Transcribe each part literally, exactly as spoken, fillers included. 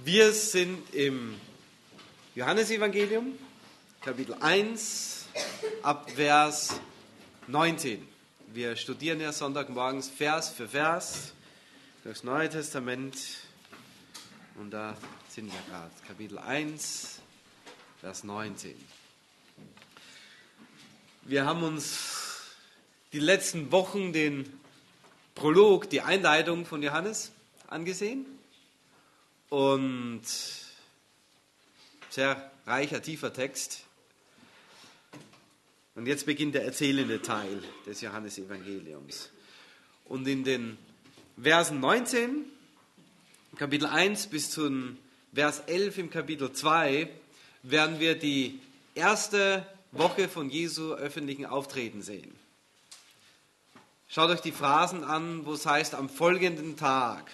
Wir sind im Johannesevangelium, Kapitel eins, ab Vers neunzehn. Wir studieren ja Sonntagmorgens Vers für Vers das Neue Testament. Und da sind wir gerade. Kapitel eins, Vers neunzehn. Wir haben uns die letzten Wochen den Prolog, die Einleitung von Johannes angesehen. Und sehr reicher, tiefer Text. Und jetzt beginnt der erzählende Teil des Johannesevangeliums. Und in den Versen neunzehn, Kapitel eins bis zum Vers elf im Kapitel zwei, werden wir die erste Woche von Jesu öffentlichen Auftreten sehen. Schaut euch die Phrasen an, wo es heißt, am folgenden Tag.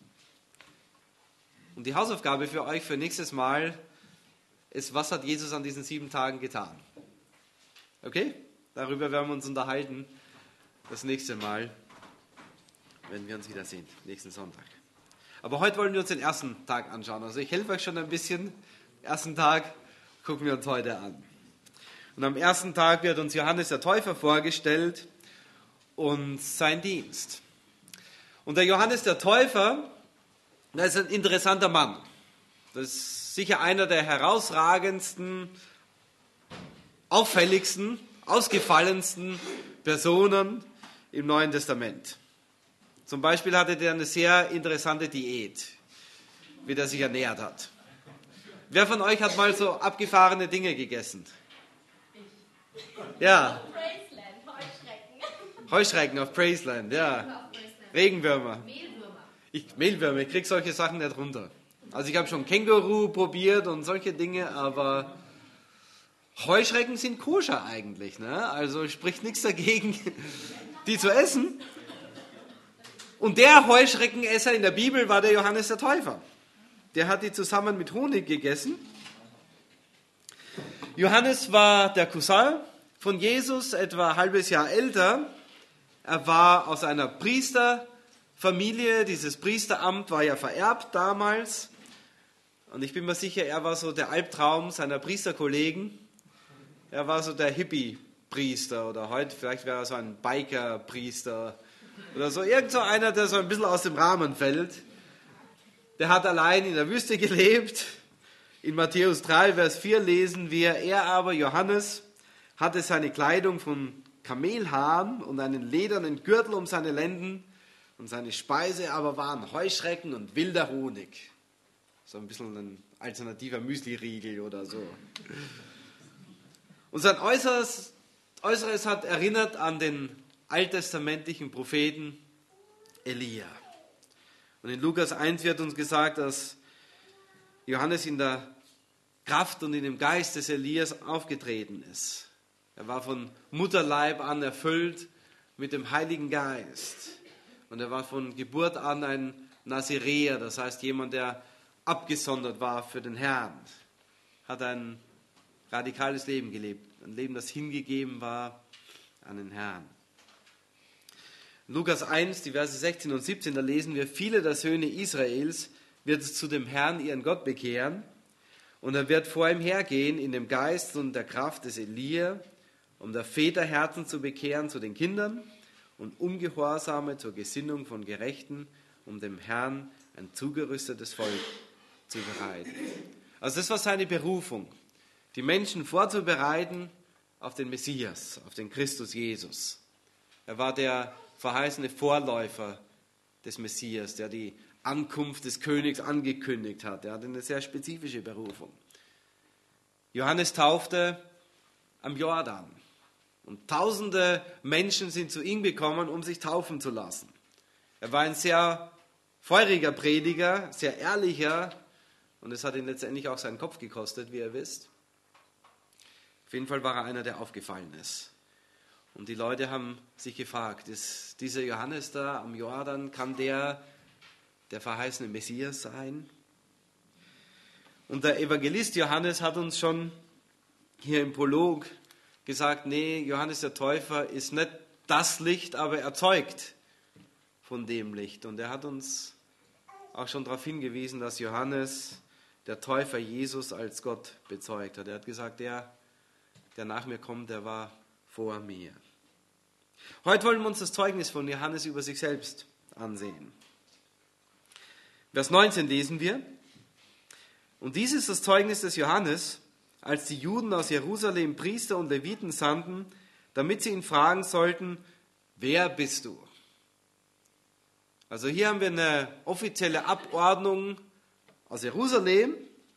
Und die Hausaufgabe für euch für nächstes Mal ist, was hat Jesus an diesen sieben Tagen getan? Okay? Darüber werden wir uns unterhalten das nächste Mal, wenn wir uns wiedersehen, nächsten Sonntag. Aber heute wollen wir uns den ersten Tag anschauen. Also ich helfe euch schon ein bisschen. Den ersten Tag gucken wir uns heute an. Und am ersten Tag wird uns Johannes der Täufer vorgestellt und sein Dienst. Und der Johannes der Täufer, das ist ein interessanter Mann. Das ist sicher einer der herausragendsten, auffälligsten, ausgefallensten Personen im Neuen Testament. Zum Beispiel hatte der eine sehr interessante Diät, wie der sich ernährt hat. Wer von euch hat mal so abgefahrene Dinge gegessen? Ich. Ja. Auf Praisland, Heuschrecken. Heuschrecken auf Praisland, ja. Regenwürmer. Ich, Mehlwürmer, ich kriege solche Sachen nicht runter. Also ich habe schon Känguru probiert und solche Dinge, aber Heuschrecken sind koscher eigentlich, ne? Also spricht nichts dagegen, die zu essen. Und der Heuschreckenesser in der Bibel war der Johannes der Täufer. Der hat die zusammen mit Honig gegessen. Johannes war der Cousin von Jesus, etwa ein halbes Jahr älter. Er war aus einer Priesterfamilie. Dieses Priesteramt war ja vererbt damals. Und ich bin mir sicher, er war so der Albtraum seiner Priesterkollegen. Er war so der Hippie-Priester oder heute vielleicht wäre er so ein Biker-Priester oder so. Irgend so einer, der so ein bisschen aus dem Rahmen fällt. Der hat allein in der Wüste gelebt. In Matthäus drei, Vers vier lesen wir, er aber, Johannes, hatte seine Kleidung von Kamelhaaren und einen ledernen Gürtel um seine Lenden und seine Speise aber waren Heuschrecken und wilder Honig. So ein bisschen ein alternativer Müsli-Riegel oder so. Und sein Äußeres, Äußeres hat erinnert an den alttestamentlichen Propheten Elia. Und in Lukas eins wird uns gesagt, dass Johannes in der Kraft und in dem Geist des Elias aufgetreten ist. Er war von Mutterleib an erfüllt mit dem Heiligen Geist. Und er war von Geburt an ein Naziräer, das heißt jemand, der abgesondert war für den Herrn. Hat ein radikales Leben gelebt, ein Leben, das hingegeben war an den Herrn. Lukas eins, die Verse sechzehn und siebzehn, da lesen wir, viele der Söhne Israels wird es zu dem Herrn, ihren Gott, bekehren. Und er wird vor ihm hergehen in dem Geist und der Kraft des Elia, um der Väter Herzen zu bekehren zu den Kindern und Ungehorsame zur Gesinnung von Gerechten, um dem Herrn ein zugerüstetes Volk zu bereiten. Also das war seine Berufung, die Menschen vorzubereiten auf den Messias, auf den Christus Jesus. Er war der verheißene Vorläufer des Messias, der die Ankunft des Königs angekündigt hat. Er hatte eine sehr spezifische Berufung. Johannes taufte am Jordan. Und tausende Menschen sind zu ihm gekommen, um sich taufen zu lassen. Er war ein sehr feuriger Prediger, sehr ehrlicher. Und es hat ihn letztendlich auch seinen Kopf gekostet, wie ihr wisst. Auf jeden Fall war er einer, der aufgefallen ist. Und die Leute haben sich gefragt, ist dieser Johannes da am Jordan, kann der der verheißene Messias sein? Und der Evangelist Johannes hat uns schon hier im Prolog gesagt, nee, Johannes der Täufer ist nicht das Licht, aber er zeugt von dem Licht. Und er hat uns auch schon darauf hingewiesen, dass Johannes der Täufer Jesus als Gott bezeugt hat. Er hat gesagt, der, der nach mir kommt, der war vor mir. Heute wollen wir uns das Zeugnis von Johannes über sich selbst ansehen. Vers neunzehn lesen wir: Und dies ist das Zeugnis des Johannes, als die Juden aus Jerusalem Priester und Leviten sandten, damit sie ihn fragen sollten, wer bist du? Also hier haben wir eine offizielle Abordnung aus Jerusalem,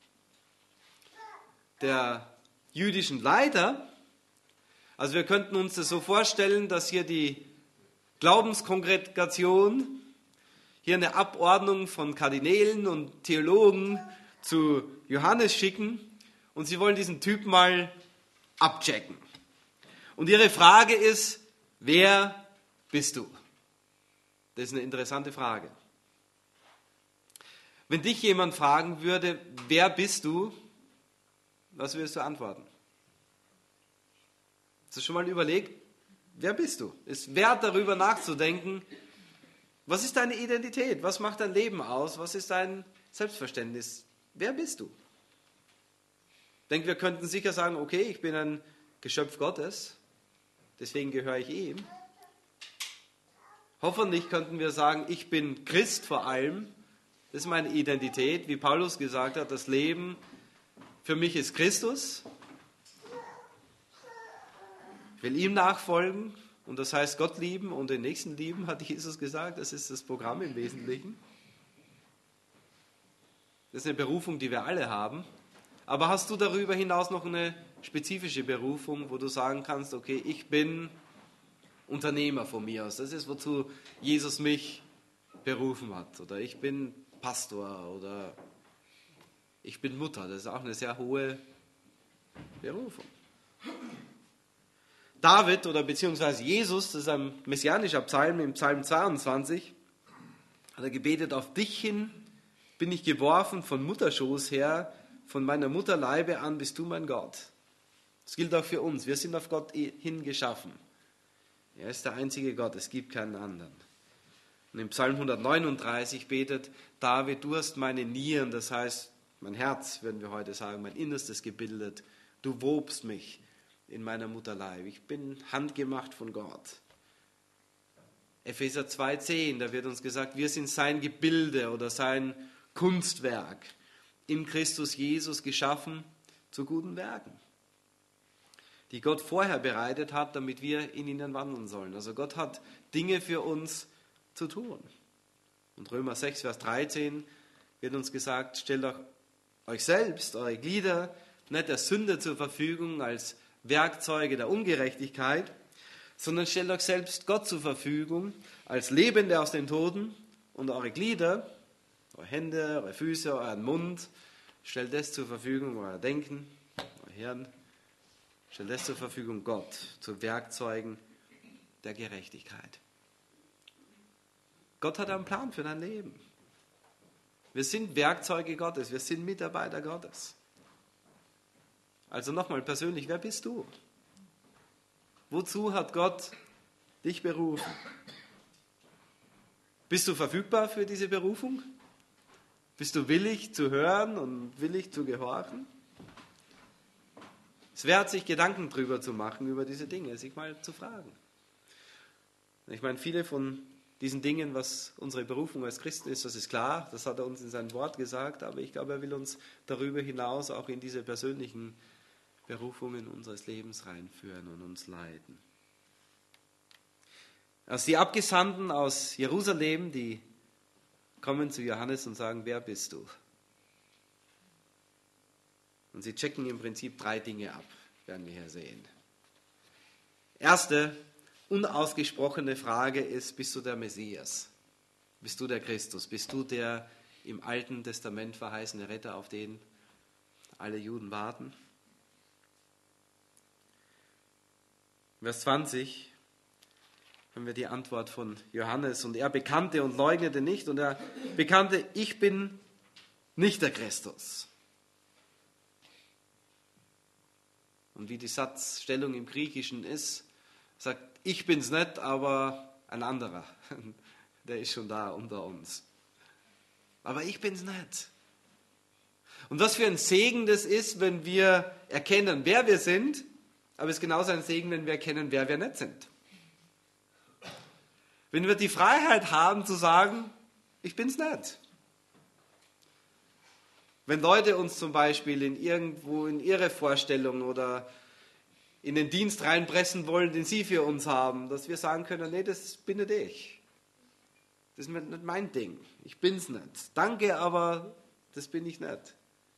der jüdischen Leiter. Also wir könnten uns das so vorstellen, dass hier die Glaubenskongregation hier eine Abordnung von Kardinälen und Theologen zu Johannes schicken und sie wollen diesen Typ mal abchecken. Und ihre Frage ist, wer bist du? Das ist eine interessante Frage. Wenn dich jemand fragen würde, wer bist du, was würdest du antworten? Hast du schon mal überlegt, wer bist du? Es ist wert, darüber nachzudenken, was ist deine Identität? Was macht dein Leben aus? Was ist dein Selbstverständnis? Wer bist du? Ich denke, wir könnten sicher sagen, okay, ich bin ein Geschöpf Gottes, deswegen gehöre ich ihm. Hoffentlich könnten wir sagen, ich bin Christ vor allem. Das ist meine Identität. Wie Paulus gesagt hat, das Leben für mich ist Christus. Ich will ihm nachfolgen und das heißt Gott lieben und den Nächsten lieben, hat Jesus gesagt. Das ist das Programm im Wesentlichen. Das ist eine Berufung, die wir alle haben. Aber hast du darüber hinaus noch eine spezifische Berufung, wo du sagen kannst, okay, ich bin Unternehmer von mir aus. Das ist, wozu Jesus mich berufen hat. Oder ich bin Pastor oder ich bin Mutter. Das ist auch eine sehr hohe Berufung. David oder beziehungsweise Jesus, das ist ein messianischer Psalm, im Psalm zweiundzwanzig, hat er gebetet, auf dich hin bin ich geworfen von Mutterschoß her, von meiner Mutterleibe an bist du mein Gott. Das gilt auch für uns. Wir sind auf Gott hin geschaffen. Er ist der einzige Gott, es gibt keinen anderen. Und im Psalm hundertneununddreißig betet David, du hast meine Nieren, das heißt mein Herz, würden wir heute sagen, mein Innerstes gebildet. Du wobst mich in meiner Mutterleib. Ich bin handgemacht von Gott. Epheser zwei zehn, da wird uns gesagt, wir sind sein Gebilde oder sein Kunstwerk, in Christus Jesus geschaffen zu guten Werken, die Gott vorher bereitet hat, damit wir in ihnen wandeln sollen. Also Gott hat Dinge für uns zu tun. Und Römer sechs, Vers dreizehn wird uns gesagt, stellt auch euch selbst, eure Glieder, nicht der Sünde zur Verfügung als Werkzeuge der Ungerechtigkeit, sondern stellt euch selbst Gott zur Verfügung als Lebende aus den Toten und eure Glieder, eure Hände, eure Füße, euren Mund, stellt das zur Verfügung, euer Denken, euer Hirn, stellt das zur Verfügung Gott, zu Werkzeugen der Gerechtigkeit. Gott hat einen Plan für dein Leben. Wir sind Werkzeuge Gottes, wir sind Mitarbeiter Gottes. Also nochmal persönlich, wer bist du? Wozu hat Gott dich berufen? Bist du verfügbar für diese Berufung? Bist du willig zu hören und willig zu gehorchen? Es wert, sich Gedanken drüber zu machen, über diese Dinge, sich mal zu fragen. Ich meine, viele von diesen Dingen, was unsere Berufung als Christen ist, das ist klar, das hat er uns in seinem Wort gesagt, aber ich glaube, er will uns darüber hinaus auch in diese persönlichen Berufungen unseres Lebens reinführen und uns leiten. Als die Abgesandten aus Jerusalem, die kommen zu Johannes und sagen, wer bist du? Und sie checken im Prinzip drei Dinge ab, werden wir hier sehen. Erste, unausgesprochene Frage ist, bist du der Messias? Bist du der Christus? Bist du der im Alten Testament verheißene Retter, auf den alle Juden warten? Vers zwanzig haben wir die Antwort von Johannes. Und er bekannte und leugnete nicht. Und er bekannte, ich bin nicht der Christus. Und wie die Satzstellung im Griechischen ist, sagt, ich bin's nicht, aber ein anderer. Der ist schon da unter uns. Aber ich bin's nicht. Und was für ein Segen das ist, wenn wir erkennen, wer wir sind, aber es ist genauso ein Segen, wenn wir erkennen, wer wir nicht sind. Wenn wir die Freiheit haben zu sagen, ich bin's nicht. Wenn Leute uns zum Beispiel in irgendwo in ihre Vorstellung oder in den Dienst reinpressen wollen, den sie für uns haben, dass wir sagen können, nee, das bin nicht ich. Das ist nicht mein Ding. Ich bin's nicht. Danke, aber das bin ich nicht.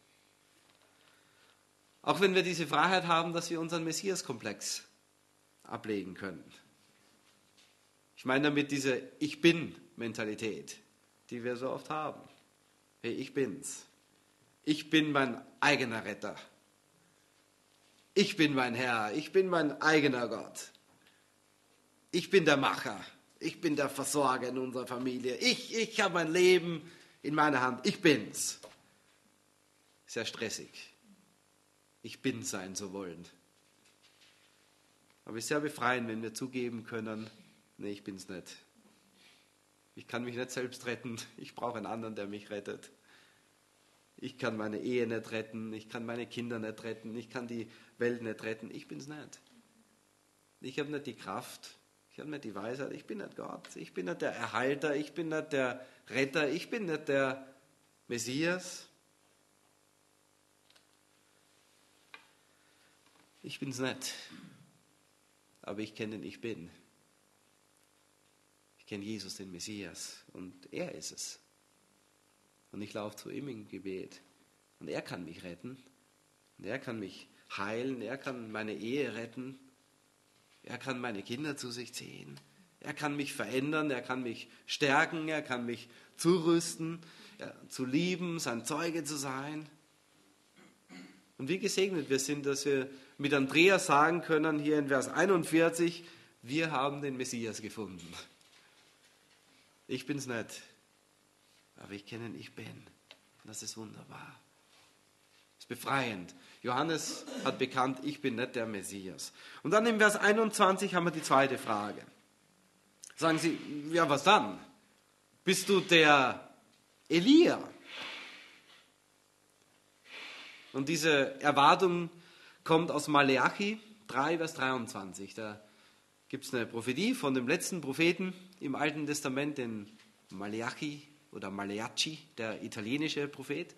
Auch wenn wir diese Freiheit haben, dass wir unseren Messias-Komplex ablegen können. Ich meine damit diese Ich-Bin-Mentalität, die wir so oft haben. Hey, ich bin's. Ich bin mein eigener Retter. Ich bin mein Herr. Ich bin mein eigener Gott. Ich bin der Macher. Ich bin der Versorger in unserer Familie. Ich, ich habe mein Leben in meiner Hand. Ich bin's. Sehr stressig. Ich bin sein zu wollen. Aber es ist sehr befreiend, wenn wir zugeben können, nee, ich bin's nicht. Ich kann mich nicht selbst retten. Ich brauche einen anderen, der mich rettet. Ich kann meine Ehe nicht retten. Ich kann meine Kinder nicht retten. Ich kann die Welt nicht retten. Ich bin's nicht. Ich habe nicht die Kraft. Ich habe nicht die Weisheit. Ich bin nicht Gott. Ich bin nicht der Erhalter. Ich bin nicht der Retter. Ich bin nicht der Messias. Ich bin's nicht, aber ich kenne den Ich Bin. Ich kenne Jesus, den Messias, und er ist es. Und ich laufe zu ihm im Gebet. Und er kann mich retten. Und er kann mich heilen. Er kann meine Ehe retten. Er kann meine Kinder zu sich ziehen. Er kann mich verändern. Er kann mich stärken. Er kann mich zurüsten, ja, zu lieben, sein Zeuge zu sein. Und wie gesegnet wir sind, dass wir mit Andreas sagen können, hier in Vers einundvierzig, wir haben den Messias gefunden. Ich bin's nicht, aber ich kenne ihn, ich bin. Und das ist wunderbar. Das ist befreiend. Johannes hat bekannt, ich bin nicht der Messias. Und dann im Vers einundzwanzig haben wir die zweite Frage. Sagen Sie, ja, was dann? Bist du der Elia? Und diese Erwartung kommt aus Maleachi drei, Vers dreiundzwanzig. Da gibt es eine Prophetie von dem letzten Propheten im Alten Testament, den Maleachi oder Maleaci, der italienische Prophet.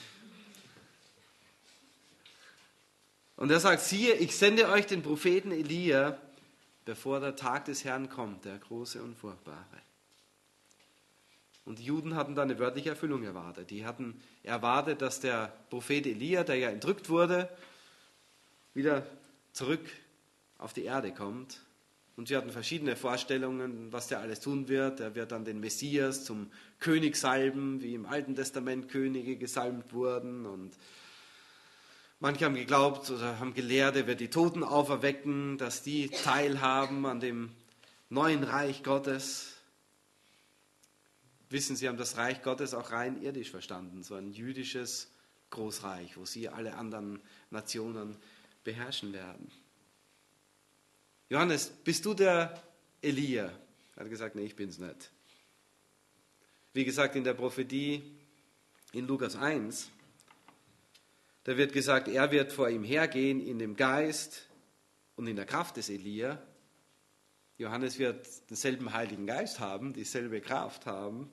Und er sagt, siehe, ich sende euch den Propheten Elia, bevor der Tag des Herrn kommt, der große und furchtbare. Und die Juden hatten da eine wörtliche Erfüllung erwartet. Die hatten erwartet, dass der Prophet Elia, der ja entrückt wurde, wieder zurück auf die Erde kommt. Und sie hatten verschiedene Vorstellungen, was der alles tun wird. Er wird dann den Messias zum König salben, wie im Alten Testament Könige gesalbt wurden. Und manche haben geglaubt oder haben gelehrt, er wird die Toten auferwecken, dass die teilhaben an dem neuen Reich Gottes. Wissen, sie haben das Reich Gottes auch rein irdisch verstanden, so ein jüdisches Großreich, wo sie alle anderen Nationen beherrschen werden. Johannes, bist du der Elia? Er hat gesagt, nee, ich bin's nicht. Wie gesagt, in der Prophetie in Lukas eins, da wird gesagt, er wird vor ihm hergehen in dem Geist und in der Kraft des Elia. Johannes wird denselben Heiligen Geist haben, dieselbe Kraft haben.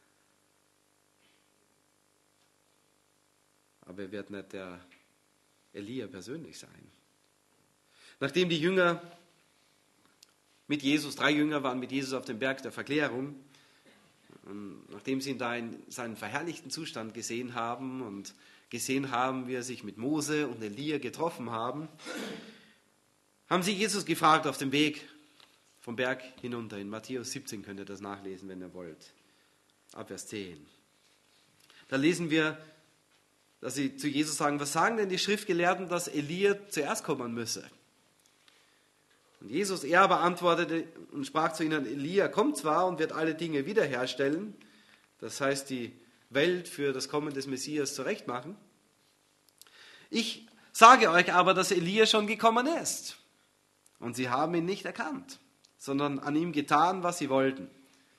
Aber er wird nicht der Elia persönlich sein. Nachdem die Jünger mit Jesus, drei Jünger waren mit Jesus auf dem Berg der Verklärung, und nachdem sie ihn da in seinen verherrlichten Zustand gesehen haben und gesehen haben, wie er sich mit Mose und Elia getroffen haben, haben sie Jesus gefragt auf dem Weg vom Berg hinunter. In Matthäus siebzehn könnt ihr das nachlesen, wenn ihr wollt. Ab Vers zehn. Da lesen wir, dass sie zu Jesus sagen, was sagen denn die Schriftgelehrten, dass Elia zuerst kommen müsse? Und Jesus, er aber antwortete und sprach zu ihnen, Elia kommt zwar und wird alle Dinge wiederherstellen, das heißt die Welt für das Kommen des Messias zurechtmachen. Ich sage euch aber, dass Elia schon gekommen ist. Und sie haben ihn nicht erkannt, sondern an ihm getan, was sie wollten.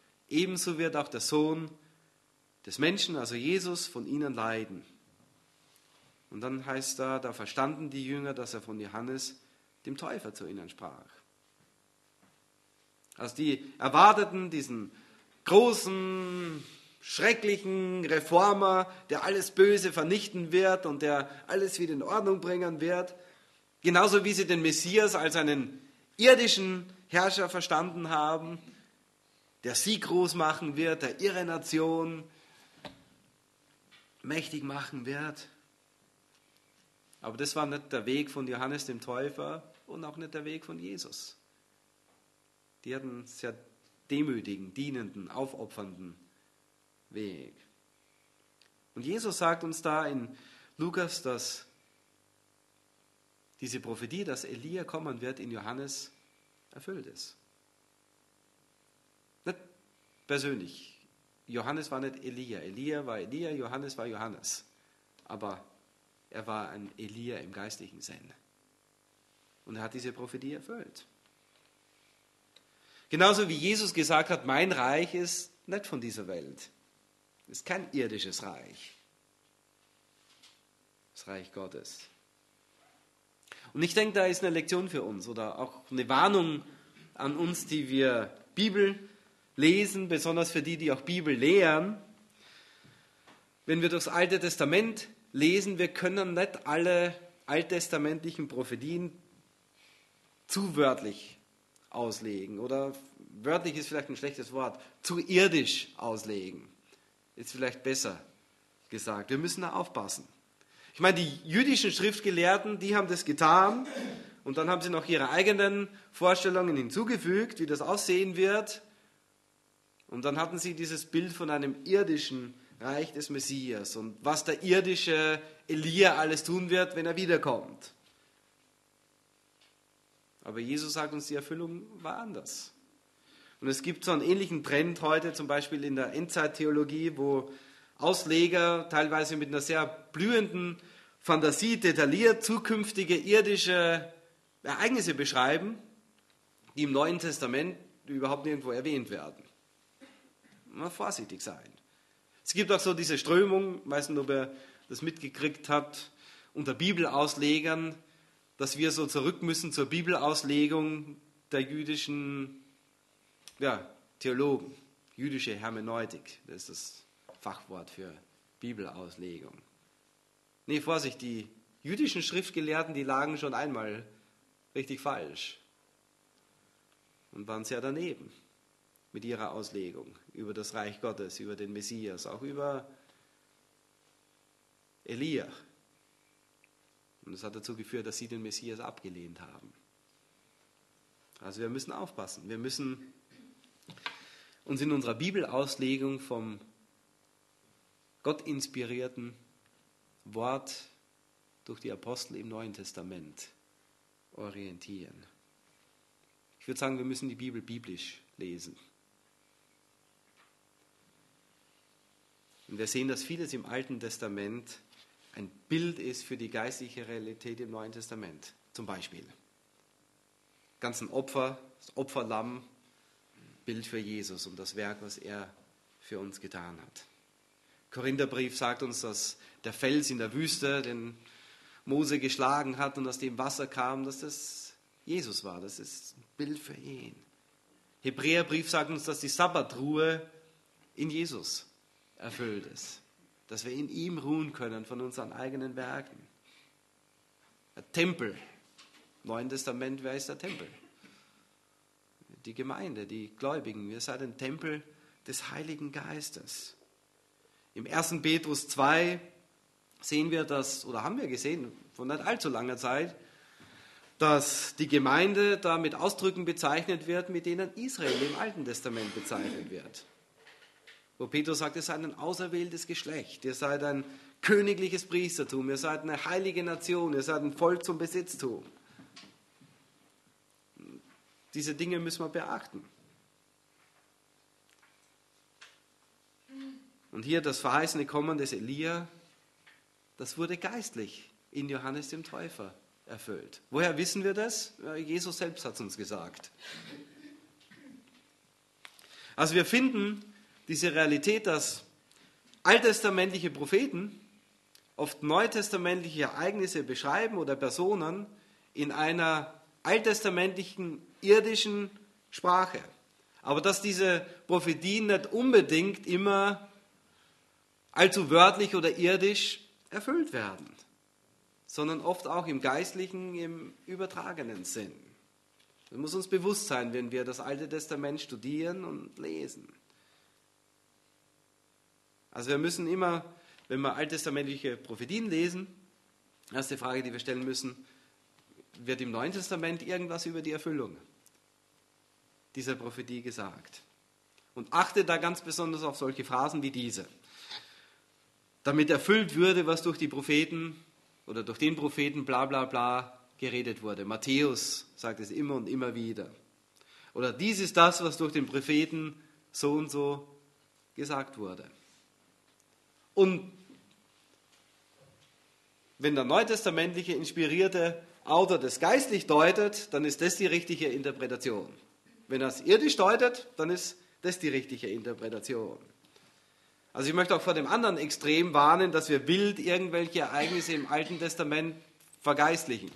Ebenso wird auch der Sohn des Menschen, also Jesus, von ihnen leiden. Und dann heißt da, da verstanden die Jünger, dass er von Johannes, dem Täufer, zu ihnen sprach. Also die erwarteten diesen großen, schrecklichen Reformer, der alles Böse vernichten wird und der alles wieder in Ordnung bringen wird. Genauso wie sie den Messias als einen irdischen Herrscher verstanden haben, der sie groß machen wird, der ihre Nation mächtig machen wird. Aber das war nicht der Weg von Johannes dem Täufer und auch nicht der Weg von Jesus. Die hatten einen sehr demütigen, dienenden, aufopfernden Weg. Und Jesus sagt uns da in Lukas, dass diese Prophetie, dass Elia kommen wird, in Johannes erfüllt ist. Nicht persönlich. Johannes war nicht Elia. Elia war Elia, Johannes war Johannes. Aber er war ein Elia im geistlichen Sinn. Und er hat diese Prophetie erfüllt. Genauso wie Jesus gesagt hat, mein Reich ist nicht von dieser Welt. Es ist kein irdisches Reich. Das Reich Gottes. Und ich denke, da ist eine Lektion für uns oder auch eine Warnung an uns, die wir Bibel lesen, besonders für die, die auch Bibel lehren. Wenn wir durchs Alte Testament lesen, wir können nicht alle alttestamentlichen Prophetien zu wörtlich auslegen oder wörtlich ist vielleicht ein schlechtes Wort, zu irdisch auslegen. Ist vielleicht besser gesagt. Wir müssen da aufpassen. Ich meine, die jüdischen Schriftgelehrten, die haben das getan und dann haben sie noch ihre eigenen Vorstellungen hinzugefügt, wie das aussehen wird. Und dann hatten sie dieses Bild von einem irdischen Reich des Messias und was der irdische Elia alles tun wird, wenn er wiederkommt. Aber Jesus sagt uns, die Erfüllung war anders. Und es gibt so einen ähnlichen Trend heute, zum Beispiel in der Endzeittheologie, wo Ausleger teilweise mit einer sehr blühenden Fantasie detailliert zukünftige irdische Ereignisse beschreiben, die im Neuen Testament überhaupt nirgendwo erwähnt werden. Mal vorsichtig sein. Es gibt auch so diese Strömung, ich weiß nicht, ob ihr das mitgekriegt habt, unter Bibelauslegern, dass wir so zurück müssen zur Bibelauslegung der jüdischen ja, Theologen, jüdische Hermeneutik, das ist das Fachwort für Bibelauslegung. Nee, Vorsicht, die jüdischen Schriftgelehrten, die lagen schon einmal richtig falsch und waren sehr daneben mit ihrer Auslegung über das Reich Gottes, über den Messias, auch über Elia. Und das hat dazu geführt, dass sie den Messias abgelehnt haben. Also wir müssen aufpassen. Wir müssen uns in unserer Bibelauslegung vom gottinspirierten Wort durch die Apostel im Neuen Testament orientieren. Ich würde sagen, wir müssen die Bibel biblisch lesen. Und wir sehen, dass vieles im Alten Testament ein Bild ist für die geistliche Realität im Neuen Testament. Zum Beispiel ganzen Opfer, das Opferlamm, Bild für Jesus und das Werk, was er für uns getan hat. Korintherbrief sagt uns, dass der Fels in der Wüste, den Mose geschlagen hat und aus dem Wasser kam, dass das Jesus war. Das ist ein Bild für ihn. Hebräerbrief sagt uns, dass die Sabbatruhe in Jesus erfüllt ist. Dass wir in ihm ruhen können von unseren eigenen Werken. Der Tempel. Im Neuen Testament, wer ist der Tempel? Die Gemeinde, die Gläubigen. Wir sind ein Tempel des Heiligen Geistes. Im ersten Petrus zwei sehen wir das, oder haben wir gesehen, vor nicht allzu langer Zeit, dass die Gemeinde da mit Ausdrücken bezeichnet wird, mit denen Israel im Alten Testament bezeichnet wird. Wo Petrus sagt, ihr seid ein auserwähltes Geschlecht, ihr seid ein königliches Priestertum, ihr seid eine heilige Nation, ihr seid ein Volk zum Besitztum. Diese Dinge müssen wir beachten. Und hier das verheißene Kommen des Elia, das wurde geistlich in Johannes dem Täufer erfüllt. Woher wissen wir das? Jesus selbst hat es uns gesagt. Also wir finden diese Realität, dass alttestamentliche Propheten oft neutestamentliche Ereignisse beschreiben oder Personen in einer alttestamentlichen, irdischen Sprache. Aber dass diese Prophetien nicht unbedingt immer allzu wörtlich oder irdisch erfüllt werden, sondern oft auch im geistlichen, im übertragenen Sinn. Das muss uns bewusst sein, wenn wir das Alte Testament studieren und lesen. Also wir müssen immer, wenn wir alttestamentliche Prophetien lesen, erste Frage, die wir stellen müssen, wird im Neuen Testament irgendwas über die Erfüllung dieser Prophetie gesagt? Und achte da ganz besonders auf solche Phrasen wie diese. Damit erfüllt würde, was durch die Propheten oder durch den Propheten bla bla bla geredet wurde. Matthäus sagt es immer und immer wieder. Oder dies ist das, was durch den Propheten so und so gesagt wurde. Und wenn der neutestamentliche inspirierte Autor das geistlich deutet, dann ist das die richtige Interpretation. Wenn er es irdisch deutet, dann ist das die richtige Interpretation. Also ich möchte auch vor dem anderen Extrem warnen, dass wir wild irgendwelche Ereignisse im Alten Testament vergeistlichen.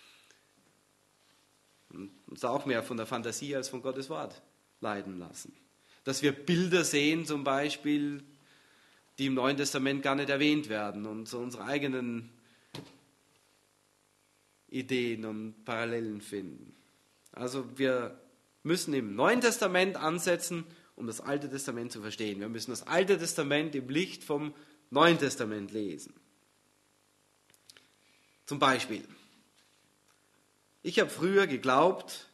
Und uns auch mehr von der Fantasie als von Gottes Wort leiten lassen. Dass wir Bilder sehen zum Beispiel, die im Neuen Testament gar nicht erwähnt werden und so unsere eigenen Ideen und Parallelen finden. Also wir müssen im Neuen Testament ansetzen, um das Alte Testament zu verstehen. Wir müssen das Alte Testament im Licht vom Neuen Testament lesen. Zum Beispiel, ich habe früher geglaubt,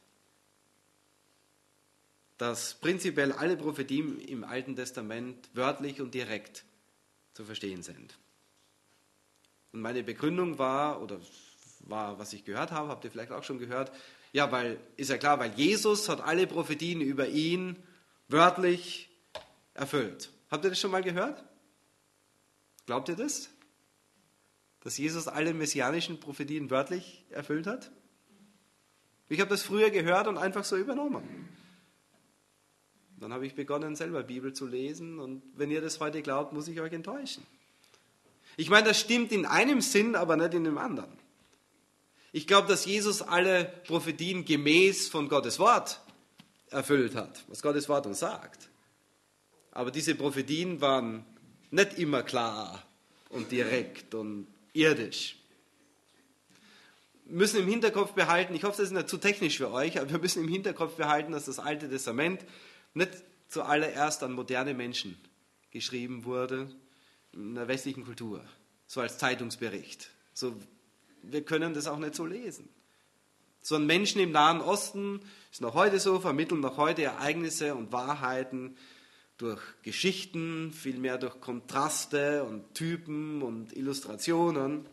dass prinzipiell alle Prophetien im Alten Testament wörtlich und direkt zu verstehen sind. Und meine Begründung war, oder war, was ich gehört habe, habt ihr vielleicht auch schon gehört, ja, weil, ist ja klar, weil Jesus hat alle Prophetien über ihn wörtlich erfüllt. Habt ihr das schon mal gehört? Glaubt ihr das? Dass Jesus alle messianischen Prophetien wörtlich erfüllt hat? Ich habe das früher gehört und einfach so übernommen. Dann habe ich begonnen, selber Bibel zu lesen und wenn ihr das heute glaubt, muss ich euch enttäuschen. Ich meine, das stimmt in einem Sinn, aber nicht in dem anderen. Ich glaube, dass Jesus alle Prophetien gemäß von Gottes Wort erfüllt hat, was Gottes Wort uns sagt. Aber diese Prophetien waren nicht immer klar und direkt und irdisch. Wir müssen im Hinterkopf behalten, ich hoffe, das ist nicht zu technisch für euch, aber wir müssen im Hinterkopf behalten, dass das Alte Testament nicht zuallererst an moderne Menschen geschrieben wurde, in der westlichen Kultur, so als Zeitungsbericht. So, wir können das auch nicht so lesen. Sondern Menschen im Nahen Osten, ist noch heute so, vermitteln noch heute Ereignisse und Wahrheiten durch Geschichten, vielmehr durch Kontraste und Typen und Illustrationen.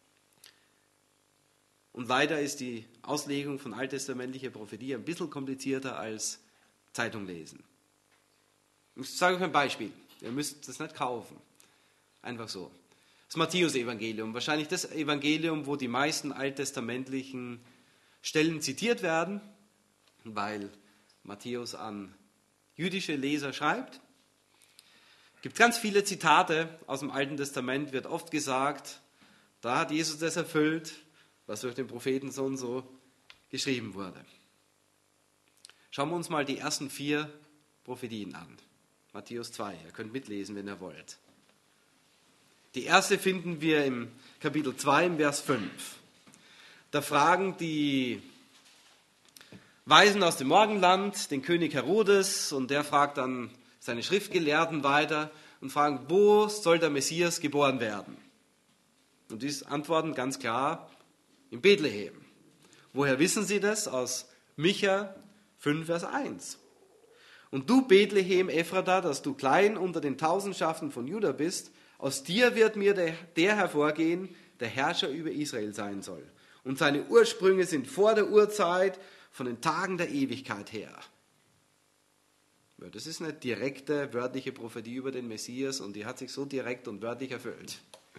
Und leider ist die Auslegung von alttestamentlicher Prophetie ein bisschen komplizierter als Zeitung lesen. Ich sage euch ein Beispiel. Ihr müsst das nicht kaufen. Einfach so. Das Matthäus-Evangelium. Wahrscheinlich das Evangelium, wo die meisten alttestamentlichen Stellen zitiert werden, weil Matthäus an jüdische Leser schreibt. Es gibt ganz viele Zitate aus dem Alten Testament, wird oft gesagt, da hat Jesus das erfüllt, was durch den Propheten so und so geschrieben wurde. Schauen wir uns mal die ersten vier Prophetien an. Matthäus zwei, ihr könnt mitlesen, wenn ihr wollt. Die erste finden wir im Kapitel zwei, im Vers fünf. Da fragen die Weisen aus dem Morgenland den König Herodes und der fragt dann seine Schriftgelehrten weiter und fragen, wo soll der Messias geboren werden? Und die antworten ganz klar, in Bethlehem. Woher wissen sie das? Aus Micha fünf, Vers eins. Und du, Bethlehem Ephrata, dass du klein unter den Tausendschaften von Juda bist, aus dir wird mir der, der hervorgehen, der Herrscher über Israel sein soll. Und seine Ursprünge sind vor der Urzeit, von den Tagen der Ewigkeit her. Ja, das ist eine direkte, wörtliche Prophetie über den Messias und die hat sich so direkt und wörtlich erfüllt.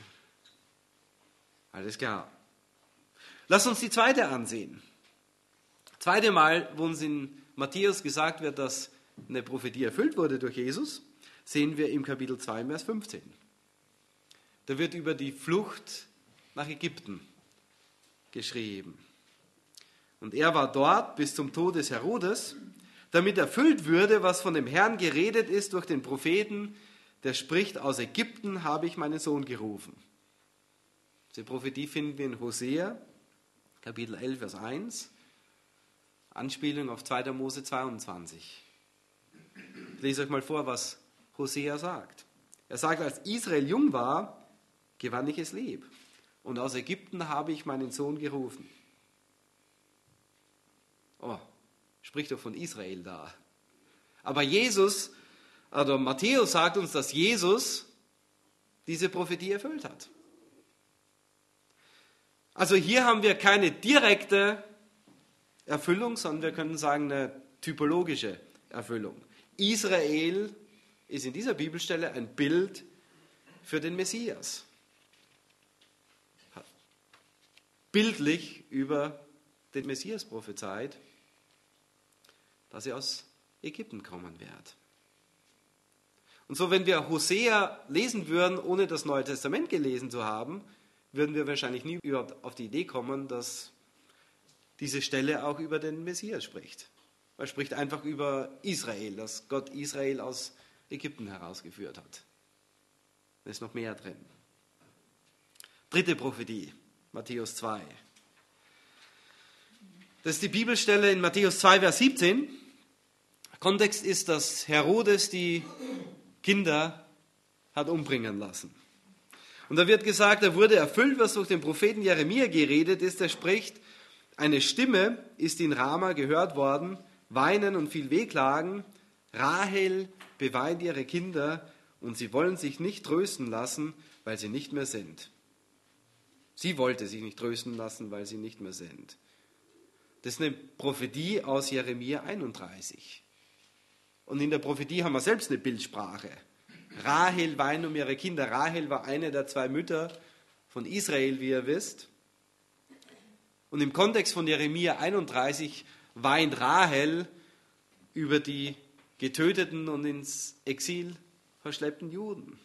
Alles klar. Lass uns die zweite ansehen. Zweite Mal, wo uns in Matthäus gesagt wird, dass eine Prophetie erfüllt wurde durch Jesus, sehen wir im Kapitel zwei, Vers fünfzehn. Da wird über die Flucht nach Ägypten geschrieben. Und er war dort bis zum Tod des Herodes, damit erfüllt würde, was von dem Herrn geredet ist durch den Propheten, der spricht, aus Ägypten habe ich meinen Sohn gerufen. Diese Prophetie finden wir in Hosea, Kapitel elf, Vers eins, Anspielung auf zweiter Mose zweiundzwanzig. Ich lese euch mal vor, was Hosea sagt. Er sagt, als Israel jung war, gewann ich es lieb. Und aus Ägypten habe ich meinen Sohn gerufen. Oh, spricht doch von Israel da. Aber Jesus, oder Matthäus sagt uns, dass Jesus diese Prophetie erfüllt hat. Also hier haben wir keine direkte Erfüllung, sondern wir können sagen eine typologische Erfüllung. Israel ist in dieser Bibelstelle ein Bild für den Messias. Bildlich über den Messias prophezeit, dass er aus Ägypten kommen wird. Und so, wenn wir Hosea lesen würden, ohne das Neue Testament gelesen zu haben, würden wir wahrscheinlich nie überhaupt auf die Idee kommen, dass diese Stelle auch über den Messias spricht. Er spricht einfach über Israel, dass Gott Israel aus Ägypten herausgeführt hat. Da ist noch mehr drin. Dritte Prophetie, Matthäus zwei. Das ist die Bibelstelle in Matthäus zwei, Vers siebzehn. Kontext ist, dass Herodes die Kinder hat umbringen lassen. Und da wird gesagt, da wurde erfüllt, was durch den Propheten Jeremia geredet ist. Er spricht, eine Stimme ist in Rama gehört worden, weinen und viel Wehklagen. Rahel beweint ihre Kinder und sie wollen sich nicht trösten lassen, weil sie nicht mehr sind. Sie wollte sich nicht trösten lassen, weil sie nicht mehr sind. Das ist eine Prophetie aus Jeremia einunddreißig. Und in der Prophetie haben wir selbst eine Bildsprache. Rahel weint um ihre Kinder. Rahel war eine der zwei Mütter von Israel, wie ihr wisst. Und im Kontext von Jeremia einunddreißig weint Rahel über die getöteten und ins Exil verschleppten Juden.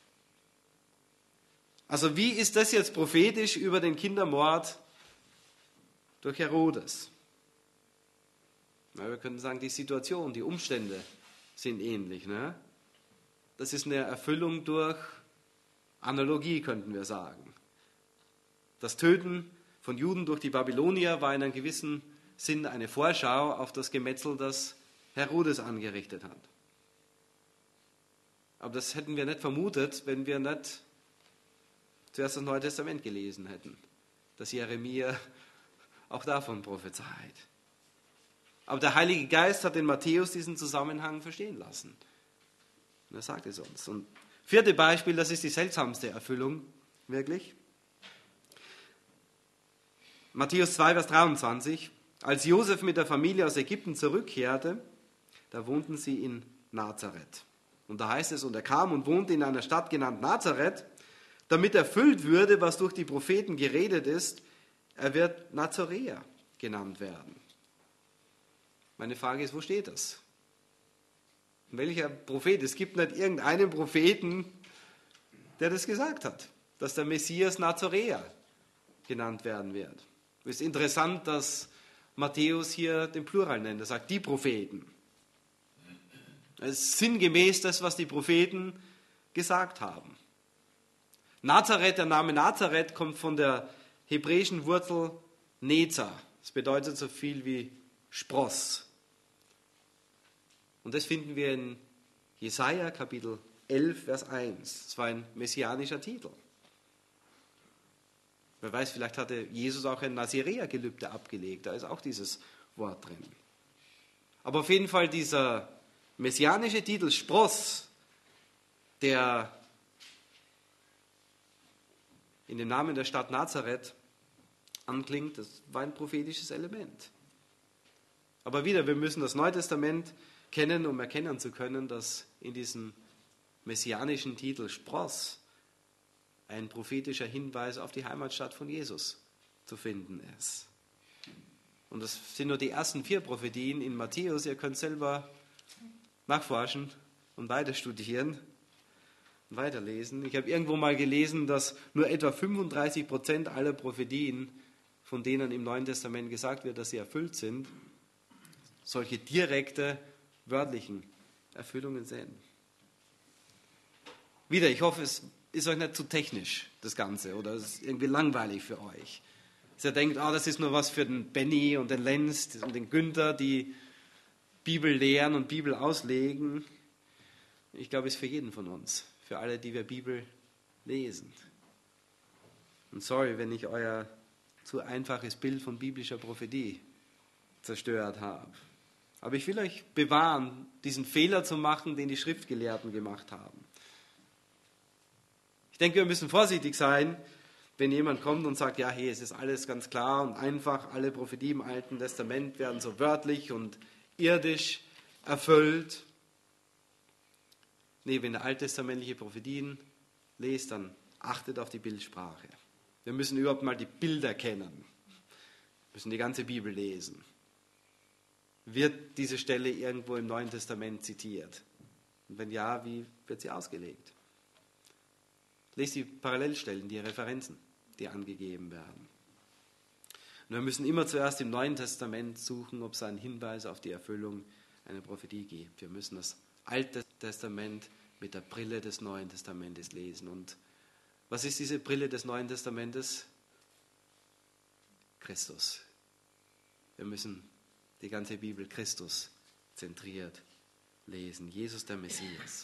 Also wie ist das jetzt prophetisch über den Kindermord durch Herodes? Na, wir können sagen, die Situation, die Umstände sind ähnlich. Ne? Das ist eine Erfüllung durch Analogie, könnten wir sagen. Das Töten von Juden durch die Babylonier war in einem gewissen Sinn eine Vorschau auf das Gemetzel, das Herodes angerichtet hat. Aber das hätten wir nicht vermutet, wenn wir nicht zuerst das Neue Testament gelesen hätten, dass Jeremia auch davon prophezeit. Aber der Heilige Geist hat den Matthäus diesen Zusammenhang verstehen lassen. Und er sagt es uns. Und vierte Beispiel, das ist die seltsamste Erfüllung, wirklich. Matthäus zwei, Vers dreiundzwanzig. Als Josef mit der Familie aus Ägypten zurückkehrte, da wohnten sie in Nazareth. Und da heißt es, und er kam und wohnte in einer Stadt genannt Nazareth, damit erfüllt würde, was durch die Propheten geredet ist, er wird Nazaräer genannt werden. Meine Frage ist, wo steht das? Welcher Prophet? Es gibt nicht irgendeinen Propheten, der das gesagt hat, dass der Messias Nazaräer genannt werden wird. Es ist interessant, dass Matthäus hier den Plural nennt. Er sagt, die Propheten. Das ist sinngemäß das, was die Propheten gesagt haben. Nazareth, der Name Nazareth kommt von der hebräischen Wurzel Neza. Das bedeutet so viel wie Spross. Und das finden wir in Jesaja Kapitel elf, Vers eins. Das war ein messianischer Titel. Wer weiß, vielleicht hatte Jesus auch ein Naziräer-Gelübde abgelegt. Da ist auch dieses Wort drin. Aber auf jeden Fall dieser messianische Titel Spross, der in dem Namen der Stadt Nazareth anklingt, das war ein prophetisches Element. Aber wieder, wir müssen das Neue Testament kennen, um erkennen zu können, dass in diesem messianischen Titel Spross ein prophetischer Hinweis auf die Heimatstadt von Jesus zu finden ist. Und das sind nur die ersten vier Prophetien in Matthäus. Ihr könnt selber nachforschen und weiter studieren. weiterlesen. Ich habe irgendwo mal gelesen, dass nur etwa fünfunddreißig Prozent aller Prophetien, von denen im Neuen Testament gesagt wird, dass sie erfüllt sind, solche direkte, wörtlichen Erfüllungen sind. Wieder, ich hoffe, es ist euch nicht zu technisch, das Ganze, oder es ist irgendwie langweilig für euch. Dass ihr denkt, ah, das ist nur was für den Benny und den Lenz und den Günther, die Bibel lehren und Bibel auslegen. Ich glaube, es ist für jeden von uns, für alle, die wir Bibel lesen. Und sorry, wenn ich euer zu einfaches Bild von biblischer Prophetie zerstört habe. Aber ich will euch bewahren, diesen Fehler zu machen, den die Schriftgelehrten gemacht haben. Ich denke, wir müssen vorsichtig sein, wenn jemand kommt und sagt, ja, hey, es ist alles ganz klar und einfach, alle Prophetien im Alten Testament werden so wörtlich und irdisch erfüllt. Nee, wenn ihr alttestamentliche Prophetien lest, dann achtet auf die Bildsprache. Wir müssen überhaupt mal die Bilder kennen. Wir müssen die ganze Bibel lesen. Wird diese Stelle irgendwo im Neuen Testament zitiert? Und wenn ja, wie wird sie ausgelegt? Lest die Parallelstellen, die Referenzen, die angegeben werden. Und wir müssen immer zuerst im Neuen Testament suchen, ob es einen Hinweis auf die Erfüllung einer Prophetie gibt. Wir müssen das Alte Testament mit der Brille des Neuen Testamentes lesen. Und was ist diese Brille des Neuen Testamentes? Christus. Wir müssen die ganze Bibel Christus zentriert lesen. Jesus der Messias.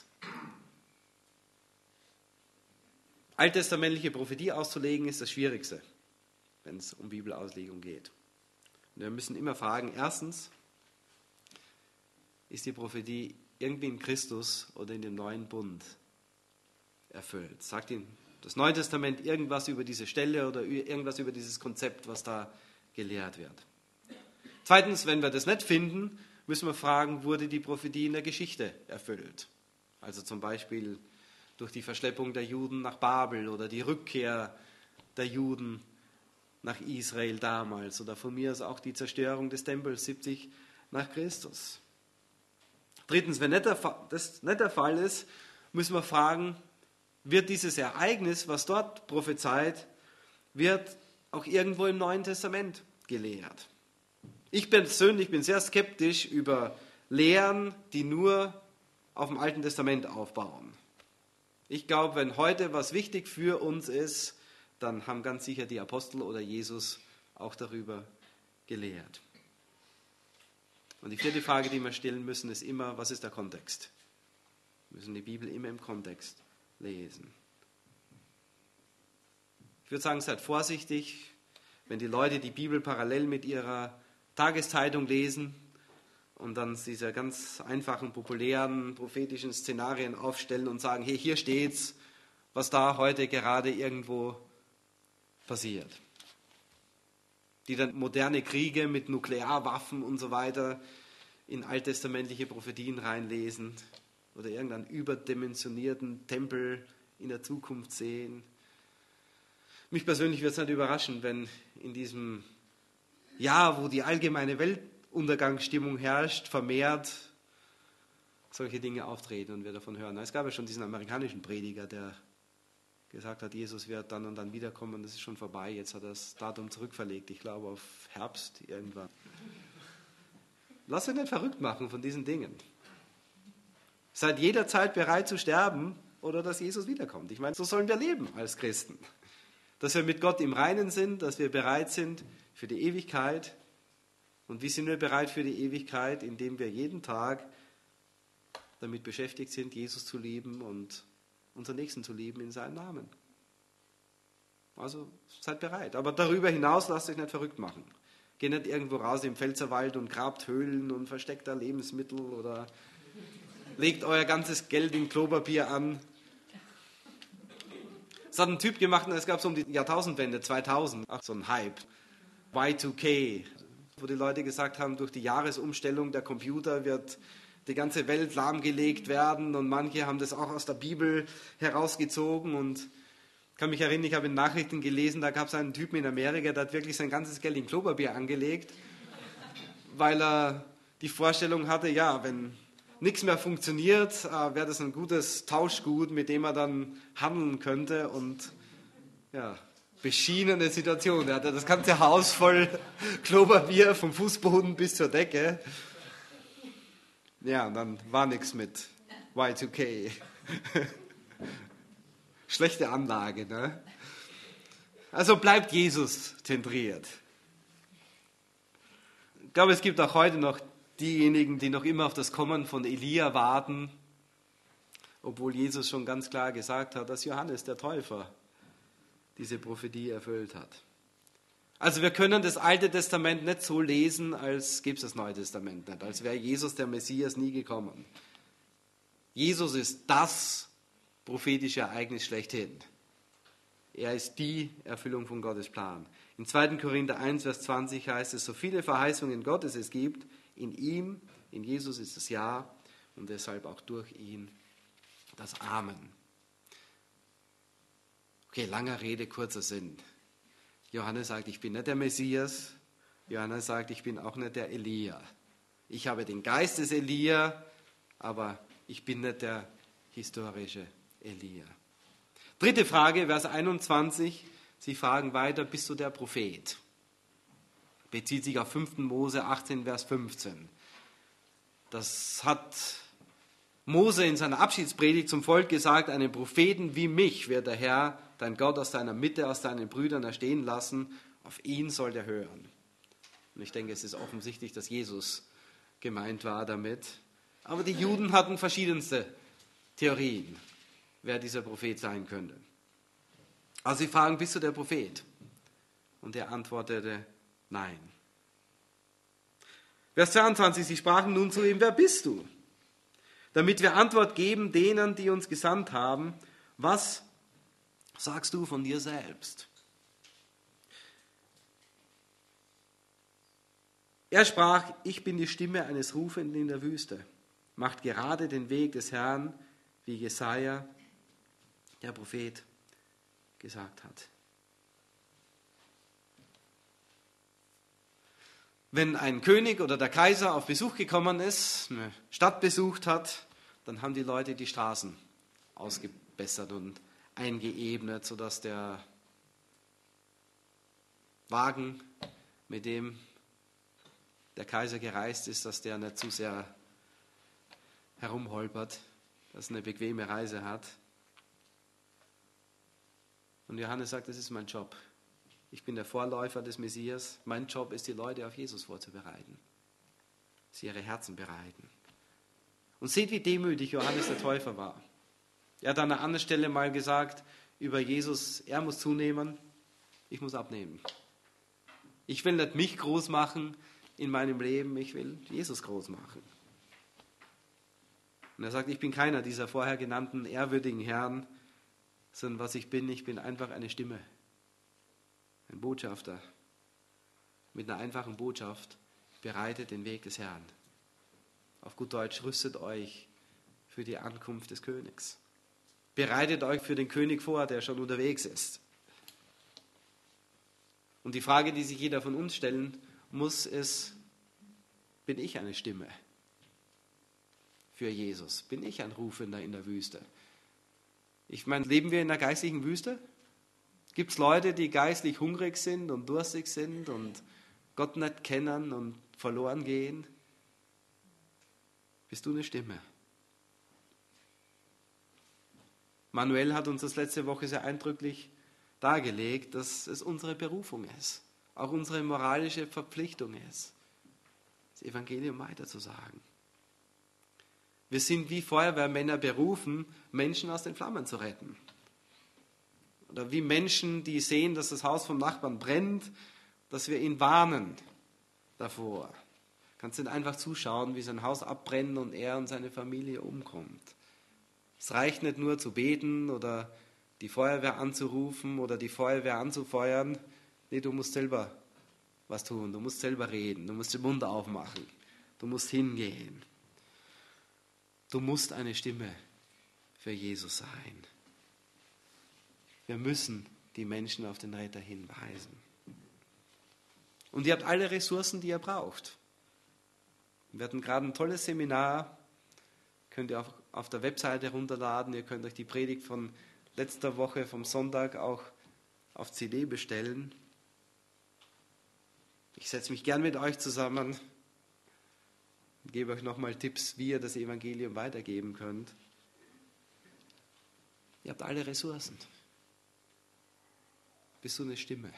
Alttestamentliche Prophetie auszulegen ist das Schwierigste, wenn es um Bibelauslegung geht. Und wir müssen immer fragen, erstens, ist die Prophetie irgendwie in Christus oder in dem neuen Bund erfüllt? Sagt Ihnen das Neue Testament irgendwas über diese Stelle oder irgendwas über dieses Konzept, was da gelehrt wird? Zweitens, wenn wir das nicht finden, müssen wir fragen, wurde die Prophetie in der Geschichte erfüllt? Also zum Beispiel durch die Verschleppung der Juden nach Babel oder die Rückkehr der Juden nach Israel damals oder von mir aus auch die Zerstörung des Tempels siebzig nach Christus. Drittens, wenn das nicht der Fall ist, müssen wir fragen, wird dieses Ereignis, was dort prophezeit, wird auch irgendwo im Neuen Testament gelehrt? Ich persönlich bin sehr skeptisch über Lehren, die nur auf dem Alten Testament aufbauen. Ich glaube, wenn heute was wichtig für uns ist, dann haben ganz sicher die Apostel oder Jesus auch darüber gelehrt. Und die vierte Frage, die wir stellen müssen, ist immer, was ist der Kontext? Wir müssen die Bibel immer im Kontext lesen. Ich würde sagen, seid vorsichtig, wenn die Leute die Bibel parallel mit ihrer Tageszeitung lesen und dann diese ganz einfachen, populären, prophetischen Szenarien aufstellen und sagen, hey, hier steht's, was da heute gerade irgendwo passiert. Die dann moderne Kriege mit Nuklearwaffen und so weiter in alttestamentliche Prophetien reinlesen oder irgendeinen überdimensionierten Tempel in der Zukunft sehen. Mich persönlich wird es nicht überraschen, wenn in diesem Jahr, wo die allgemeine Weltuntergangsstimmung herrscht, vermehrt solche Dinge auftreten und wir davon hören. Es gab ja schon diesen amerikanischen Prediger, der gesagt hat, Jesus wird dann und dann wiederkommen und das ist schon vorbei. Jetzt hat er das Datum zurückverlegt, ich glaube auf Herbst irgendwann. Lass euch nicht verrückt machen von diesen Dingen. Seid jederzeit bereit zu sterben oder dass Jesus wiederkommt. Ich meine, so sollen wir leben als Christen. Dass wir mit Gott im Reinen sind, dass wir bereit sind für die Ewigkeit. Und wie sind wir bereit für die Ewigkeit? Indem wir jeden Tag damit beschäftigt sind, Jesus zu lieben und unseren Nächsten zu lieben in seinem Namen. Also seid bereit. Aber darüber hinaus lasst euch nicht verrückt machen. Geht nicht irgendwo raus im Pfälzerwald und grabt Höhlen und versteckt da Lebensmittel oder legt euer ganzes Geld in Klopapier an. Es hat ein Typ gemacht, es gab so um die Jahrtausendwende, zweitausend, ach, so ein Hype, Y zwei K, wo die Leute gesagt haben, durch die Jahresumstellung der Computer wird die ganze Welt lahmgelegt werden und manche haben das auch aus der Bibel herausgezogen und ich kann mich erinnern, ich habe in Nachrichten gelesen, da gab es einen Typen in Amerika, der hat wirklich sein ganzes Geld in Klopapier angelegt, weil er die Vorstellung hatte, ja, wenn nichts mehr funktioniert, äh, wäre das ein gutes Tauschgut, mit dem er dann handeln könnte und ja, beschienene Situation. Er hatte das ganze Haus voll Klopapier, vom Fußboden bis zur Decke. Ja, dann war nichts mit Y zwei K. Schlechte Anlage, ne? Also bleibt Jesus zentriert. Ich glaube, es gibt auch heute noch diejenigen, die noch immer auf das Kommen von Elia warten, obwohl Jesus schon ganz klar gesagt hat, dass Johannes der Täufer diese Prophetie erfüllt hat. Also wir können das Alte Testament nicht so lesen, als gäbe es das Neue Testament nicht, als wäre Jesus der Messias nie gekommen. Jesus ist das prophetische Ereignis schlechthin. Er ist die Erfüllung von Gottes Plan. In zweiten Korinther eins, Vers zwanzig heißt es, so viele Verheißungen Gottes es gibt, in ihm, in Jesus ist das Ja und deshalb auch durch ihn das Amen. Okay, langer Rede, kurzer Sinn. Johannes sagt, ich bin nicht der Messias. Johannes sagt, ich bin auch nicht der Elia. Ich habe den Geist des Elia, aber ich bin nicht der historische Elia. Dritte Frage, Vers einundzwanzig. Sie fragen weiter, bist du der Prophet? Bezieht sich auf fünften Mose achtzehn, Vers fünfzehn. Das hat Mose in seiner Abschiedspredigt zum Volk gesagt, einen Propheten wie mich wird der Herr, dein Gott, aus deiner Mitte, aus deinen Brüdern erstehen lassen. Auf ihn soll der hören. Und ich denke, es ist offensichtlich, dass Jesus gemeint war damit. Aber die Juden hatten verschiedenste Theorien, wer dieser Prophet sein könnte. Also sie fragen, bist du der Prophet? Und er antwortete, nein. Vers zweiundzwanzig, sie sprachen nun zu ihm, wer bist du? Damit wir Antwort geben denen, die uns gesandt haben, was sagst du von dir selbst? Er sprach, ich bin die Stimme eines Rufenden in der Wüste. Macht gerade den Weg des Herrn, wie Jesaja, der Prophet, gesagt hat. Wenn ein König oder der Kaiser auf Besuch gekommen ist, eine Stadt besucht hat, dann haben die Leute die Straßen ausgebessert und eingeebnet, sodass der Wagen, mit dem der Kaiser gereist ist, dass der nicht zu sehr herumholpert, dass er eine bequeme Reise hat. Und Johannes sagt, das ist mein Job. Ich bin der Vorläufer des Messias. Mein Job ist, die Leute auf Jesus vorzubereiten. Sie ihre Herzen bereiten. Und seht, wie demütig Johannes der Täufer war. Er hat an einer anderen Stelle mal gesagt über Jesus, er muss zunehmen, ich muss abnehmen. Ich will nicht mich groß machen in meinem Leben, ich will Jesus groß machen. Und er sagt, ich bin keiner dieser vorher genannten ehrwürdigen Herren, sondern was ich bin, ich bin einfach eine Stimme. Ein Botschafter mit einer einfachen Botschaft bereitet den Weg des Herrn. Auf gut Deutsch, rüstet euch für die Ankunft des Königs. Bereitet euch für den König vor, der schon unterwegs ist. Und die Frage, die sich jeder von uns stellen muss, ist, bin ich eine Stimme für Jesus? Bin ich ein Rufender in der Wüste? Ich meine, leben wir in einer geistlichen Wüste? Gibt es Leute, die geistlich hungrig sind und durstig sind und Gott nicht kennen und verloren gehen? Bist du eine Stimme? Manuel hat uns das letzte Woche sehr eindrücklich dargelegt, dass es unsere Berufung ist, auch unsere moralische Verpflichtung ist, das Evangelium weiterzusagen. Wir sind wie Feuerwehrmänner berufen, Menschen aus den Flammen zu retten. Oder wie Menschen, die sehen, dass das Haus vom Nachbarn brennt, dass wir ihn warnen davor. Du kannst nicht einfach zuschauen, wie sein Haus abbrennt und er und seine Familie umkommt. Es reicht nicht nur zu beten oder die Feuerwehr anzurufen oder die Feuerwehr anzufeuern. Nee, du musst selber was tun, du musst selber reden, du musst den Mund aufmachen, du musst hingehen. Du musst eine Stimme für Jesus sein. Wir müssen die Menschen auf den Retter hinweisen. Und ihr habt alle Ressourcen, die ihr braucht. Wir hatten gerade ein tolles Seminar Könnt ihr auch auf der Webseite runterladen. Ihr könnt euch die Predigt von letzter Woche, vom Sonntag, auch auf C D bestellen. Ich setze mich gern mit euch zusammen und gebe euch nochmal Tipps, wie ihr das Evangelium weitergeben könnt. Ihr habt alle Ressourcen. Bist du eine Stimme?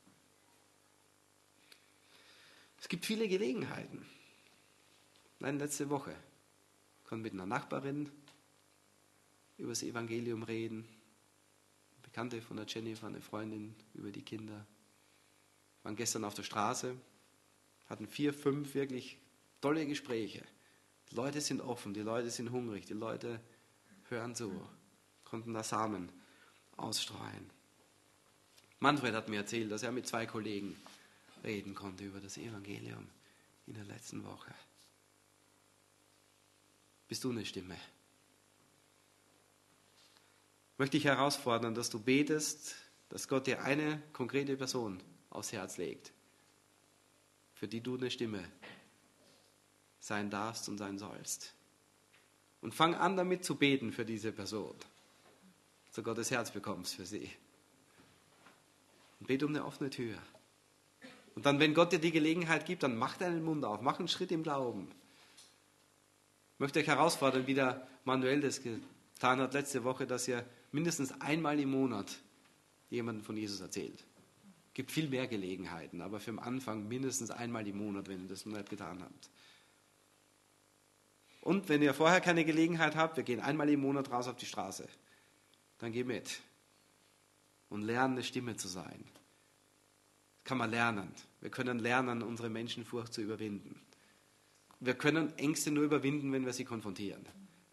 Es gibt viele Gelegenheiten. Nein, letzte Woche. Ich konnte mit einer Nachbarin über das Evangelium reden. Eine Bekannte von der Jennifer, eine Freundin über die Kinder. Wir waren gestern auf der Straße, hatten vier, fünf wirklich tolle Gespräche. Die Leute sind offen, die Leute sind hungrig, die Leute hören zu, konnten da Samen ausstreuen. Manfred hat mir erzählt, dass er mit zwei Kollegen reden konnte über das Evangelium in der letzten Woche. Bist du eine Stimme? Möchte ich herausfordern, dass du betest, dass Gott dir eine konkrete Person aufs Herz legt, für die du eine Stimme sein darfst und sein sollst. Und fang an damit zu beten für diese Person, dass du Gottes Herz bekommst für sie. Und bete um eine offene Tür. Und dann, wenn Gott dir die Gelegenheit gibt, dann mach deinen Mund auf, mach einen Schritt im Glauben. Ich möchte euch herausfordern, wie der Manuel das getan hat letzte Woche, dass ihr mindestens einmal im Monat jemandem von Jesus erzählt. Es gibt viel mehr Gelegenheiten, aber für den Anfang mindestens einmal im Monat, wenn ihr das noch nicht getan habt. Und wenn ihr vorher keine Gelegenheit habt, wir gehen einmal im Monat raus auf die Straße. Dann geh mit und lerne, eine Stimme zu sein. Das kann man lernen. Wir können lernen, unsere Menschenfurcht zu überwinden. Wir können Ängste nur überwinden, wenn wir sie konfrontieren.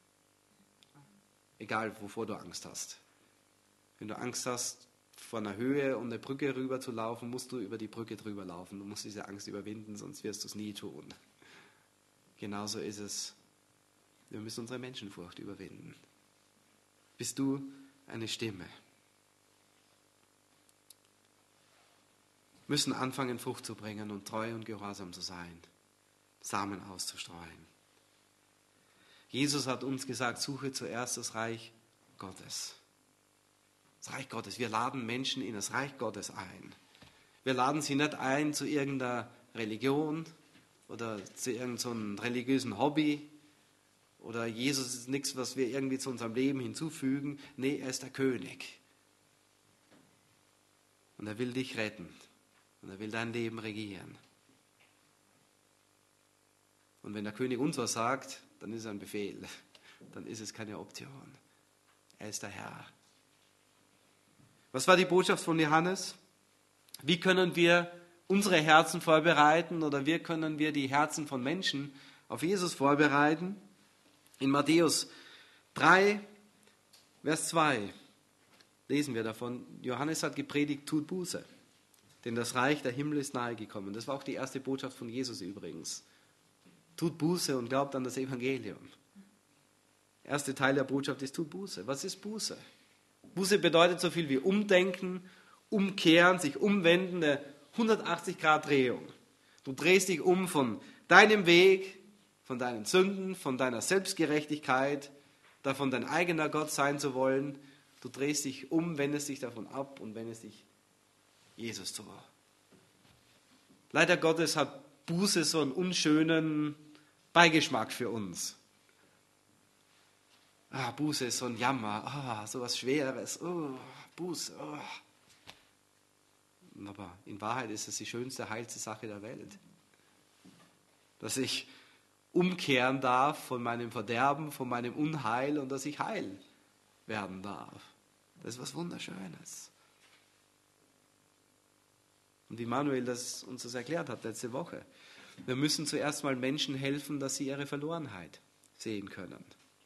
Egal, wovor du Angst hast. Wenn du Angst hast, vor einer Höhe und eine Brücke rüber zu laufen, musst du über die Brücke drüber laufen. Du musst diese Angst überwinden, sonst wirst du es nie tun. Genauso ist es. Wir müssen unsere Menschenfurcht überwinden. Bist du eine Stimme? Wir müssen anfangen, Frucht zu bringen und treu und gehorsam zu sein. Samen auszustreuen. Jesus hat uns gesagt, suche zuerst das Reich Gottes. Das Reich Gottes. Wir laden Menschen in das Reich Gottes ein. Wir laden sie nicht ein zu irgendeiner Religion oder zu irgendeinem religiösen Hobby oder Jesus ist nichts, was wir irgendwie zu unserem Leben hinzufügen. Nee, er ist der König. Und er will dich retten. Und er will dein Leben regieren. Und wenn der König uns was sagt, dann ist es ein Befehl. Dann ist es keine Option. Er ist der Herr. Was war die Botschaft von Johannes? Wie können wir unsere Herzen vorbereiten oder wie können wir die Herzen von Menschen auf Jesus vorbereiten? In Matthäus drei, Vers zwei lesen wir davon. Johannes hat gepredigt, tut Buße, denn das Reich der Himmel ist nahe gekommen. Das war auch die erste Botschaft von Jesus übrigens. Tut Buße und glaubt an das Evangelium. Der erste Teil der Botschaft ist, tut Buße. Was ist Buße? Buße bedeutet so viel wie umdenken, umkehren, sich umwenden, eine hundertachtzig Grad Drehung. Du drehst dich um von deinem Weg, von deinen Sünden, von deiner Selbstgerechtigkeit, davon dein eigener Gott sein zu wollen. Du drehst dich um, wendest dich davon ab und wendest dich Jesus zu. Leider Gottes hat Buße so einen unschönen Beigeschmack für uns. Ah, Buße ist so ein Jammer, ah, so was Schweres, oh, Buße. Oh. Aber in Wahrheit ist es die schönste, heilste Sache der Welt. Dass ich umkehren darf von meinem Verderben, von meinem Unheil und dass ich heil werden darf. Das ist was Wunderschönes. Und wie Manuel das uns das erklärt hat letzte Woche. Wir müssen zuerst mal Menschen helfen, dass sie ihre Verlorenheit sehen können.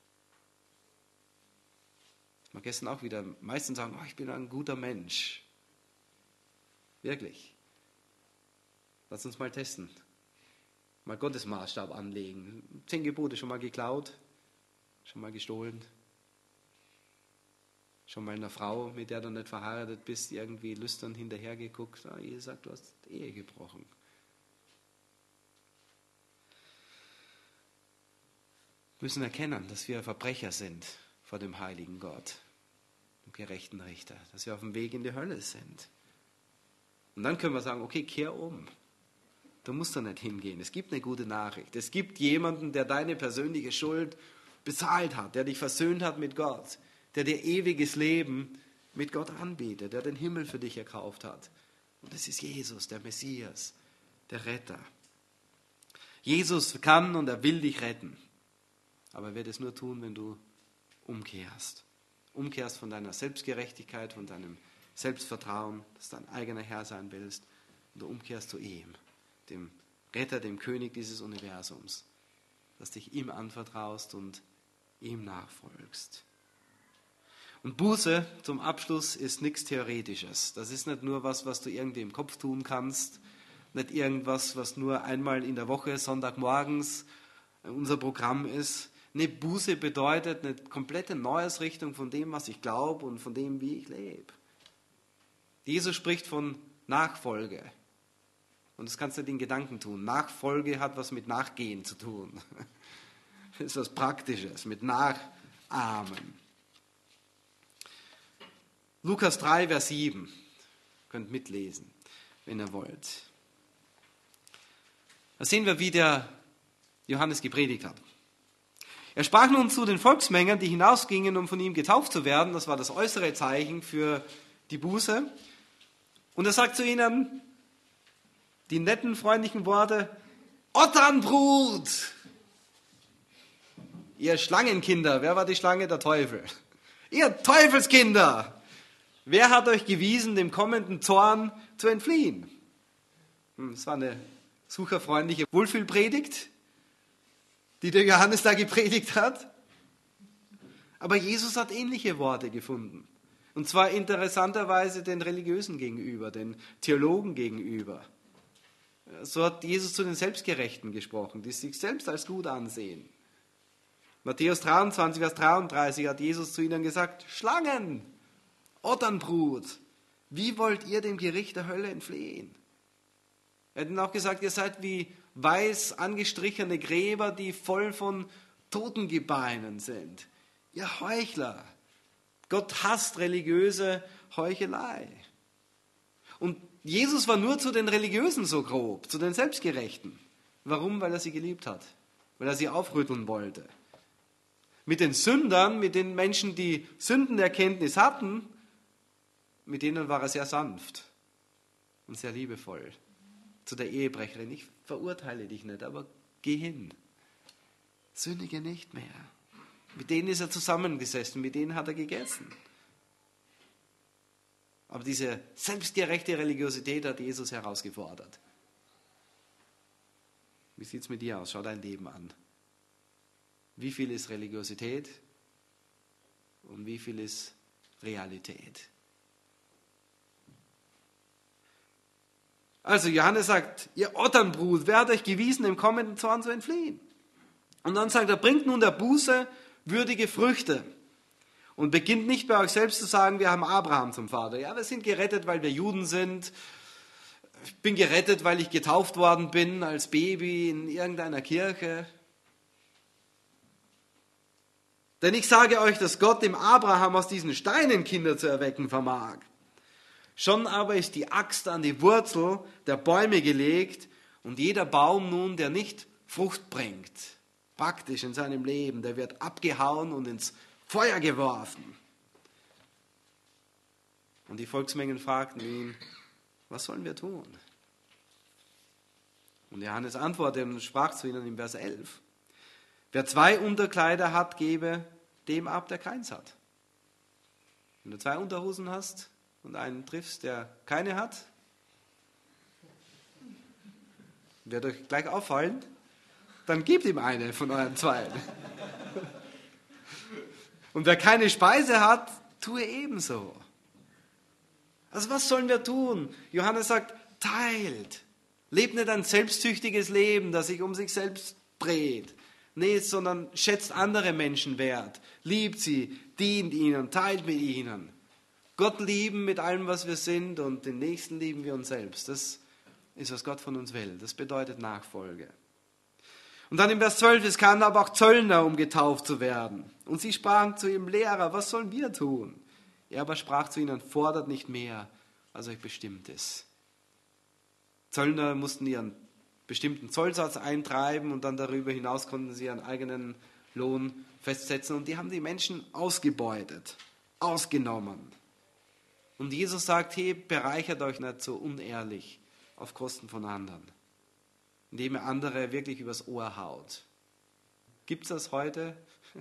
Ich mag gestern auch wieder meistens sagen, oh, ich bin ein guter Mensch. Wirklich. Lass uns mal testen. Mal Gottes Maßstab anlegen. Zehn Gebote schon mal geklaut, schon mal gestohlen. Schon mal einer Frau, mit der du nicht verheiratet bist, irgendwie lüstern hinterhergeguckt. Ah, ihr sagt, du hast Ehe gebrochen. müssen erkennen, dass wir Verbrecher sind vor dem heiligen Gott, dem gerechten Richter, dass wir auf dem Weg in die Hölle sind. Und dann können wir sagen, okay, kehr um. Du musst da nicht hingehen. Es gibt eine gute Nachricht. Es gibt jemanden, der deine persönliche Schuld bezahlt hat, der dich versöhnt hat mit Gott, der dir ewiges Leben mit Gott anbietet, der den Himmel für dich erkauft hat. Und das ist Jesus, der Messias, der Retter. Jesus kann und er will dich retten. Aber er wird es nur tun, wenn du umkehrst. Umkehrst von deiner Selbstgerechtigkeit, von deinem Selbstvertrauen, dass du dein eigener Herr sein willst. Und du umkehrst zu ihm, dem Retter, dem König dieses Universums. Dass dich ihm anvertraust und ihm nachfolgst. Und Buße zum Abschluss ist nichts Theoretisches. Das ist nicht nur was, was du irgendwie im Kopf tun kannst. Nicht irgendwas, was nur einmal in der Woche, Sonntagmorgens unser Programm ist. Nee, Buße bedeutet eine komplette Neuausrichtung von dem, was ich glaube und von dem, wie ich lebe. Jesus spricht von Nachfolge. Und das kannst du in Gedanken tun. Nachfolge hat was mit Nachgehen zu tun. Das ist was Praktisches, mit Nachahmen. Lukas drei, Vers sieben. Ihr könnt mitlesen, wenn ihr wollt. Da sehen wir, wie der Johannes gepredigt hat. Er sprach nun zu den Volksmengen, die hinausgingen, um von ihm getauft zu werden. Das war das äußere Zeichen für die Buße. Und er sagt zu ihnen die netten, freundlichen Worte: Otternbrut! Ihr Schlangenkinder. Wer war die Schlange? Der Teufel. Ihr Teufelskinder! Wer hat euch gewiesen, dem kommenden Zorn zu entfliehen? Das war eine sucherfreundliche Wohlfühlpredigt, die der Johannes da gepredigt hat. Aber Jesus hat ähnliche Worte gefunden. Und zwar interessanterweise den Religiösen gegenüber, den Theologen gegenüber. So hat Jesus zu den Selbstgerechten gesprochen, die sich selbst als gut ansehen. Matthäus dreiundzwanzig, Vers dreiunddreißig hat Jesus zu ihnen gesagt: Schlangen, Otternbrut, wie wollt ihr dem Gericht der Hölle entfliehen? Er hat ihnen auch gesagt, ihr seid wie weiß angestrichene Gräber, die voll von Totengebeinen sind. Ihr Heuchler. Gott hasst religiöse Heuchelei. Und Jesus war nur zu den Religiösen so grob, zu den Selbstgerechten. Warum? Weil er sie geliebt hat, weil er sie aufrütteln wollte. Mit den Sündern, mit den Menschen, die Sündenerkenntnis hatten, mit denen war er sehr sanft und sehr liebevoll. Zu der Ehebrecherin: Ich verurteile dich nicht, aber geh hin. Sündige nicht mehr. Mit denen ist er zusammengesessen, mit denen hat er gegessen. Aber diese selbstgerechte Religiosität hat Jesus herausgefordert. Wie sieht es mit dir aus? Schau dein Leben an. Wie viel ist Religiosität und wie viel ist Realität? Also Johannes sagt: Ihr Otternbrut, wer hat euch gewiesen, dem kommenden Zorn zu entfliehen? Und dann sagt er: Bringt nun der Buße würdige Früchte und beginnt nicht bei euch selbst zu sagen, wir haben Abraham zum Vater. Ja, wir sind gerettet, weil wir Juden sind. Ich bin gerettet, weil ich getauft worden bin als Baby in irgendeiner Kirche. Denn ich sage euch, dass Gott dem Abraham aus diesen Steinen Kinder zu erwecken vermag. Schon aber ist die Axt an die Wurzel der Bäume gelegt und jeder Baum nun, der nicht Frucht bringt, praktisch in seinem Leben, der wird abgehauen und ins Feuer geworfen. Und die Volksmengen fragten ihn: Was sollen wir tun? Und Johannes antwortete und sprach zu ihnen im Vers elf: Wer zwei Unterkleider hat, gebe dem ab, der keins hat. Wenn du zwei Unterhosen hast und einen triffst, der keine hat, wird euch gleich auffallen, dann gebt ihm eine von euren Zweien. Und wer keine Speise hat, tue ebenso. Also was sollen wir tun? Johannes sagt: Teilt. Lebt nicht ein selbstsüchtiges Leben, das sich um sich selbst dreht. Nee, sondern schätzt andere Menschen wert. Liebt sie, dient ihnen, teilt mit ihnen. Gott lieben mit allem, was wir sind, und den Nächsten lieben wir uns selbst. Das ist, was Gott von uns will. Das bedeutet Nachfolge. Und dann im Vers zwölf, es kamen aber auch Zöllner, um getauft zu werden. Und sie sprachen zu ihm, Lehrer, was sollen wir tun? Er aber sprach zu ihnen, fordert nicht mehr, als euch bestimmt ist. Zöllner mussten ihren bestimmten Zollsatz eintreiben und dann darüber hinaus konnten sie ihren eigenen Lohn festsetzen. Und die haben die Menschen ausgebeutet, ausgenommen. Und Jesus sagt, hey, bereichert euch nicht so unehrlich auf Kosten von anderen, indem er andere wirklich übers Ohr haut. Gibt es das heute?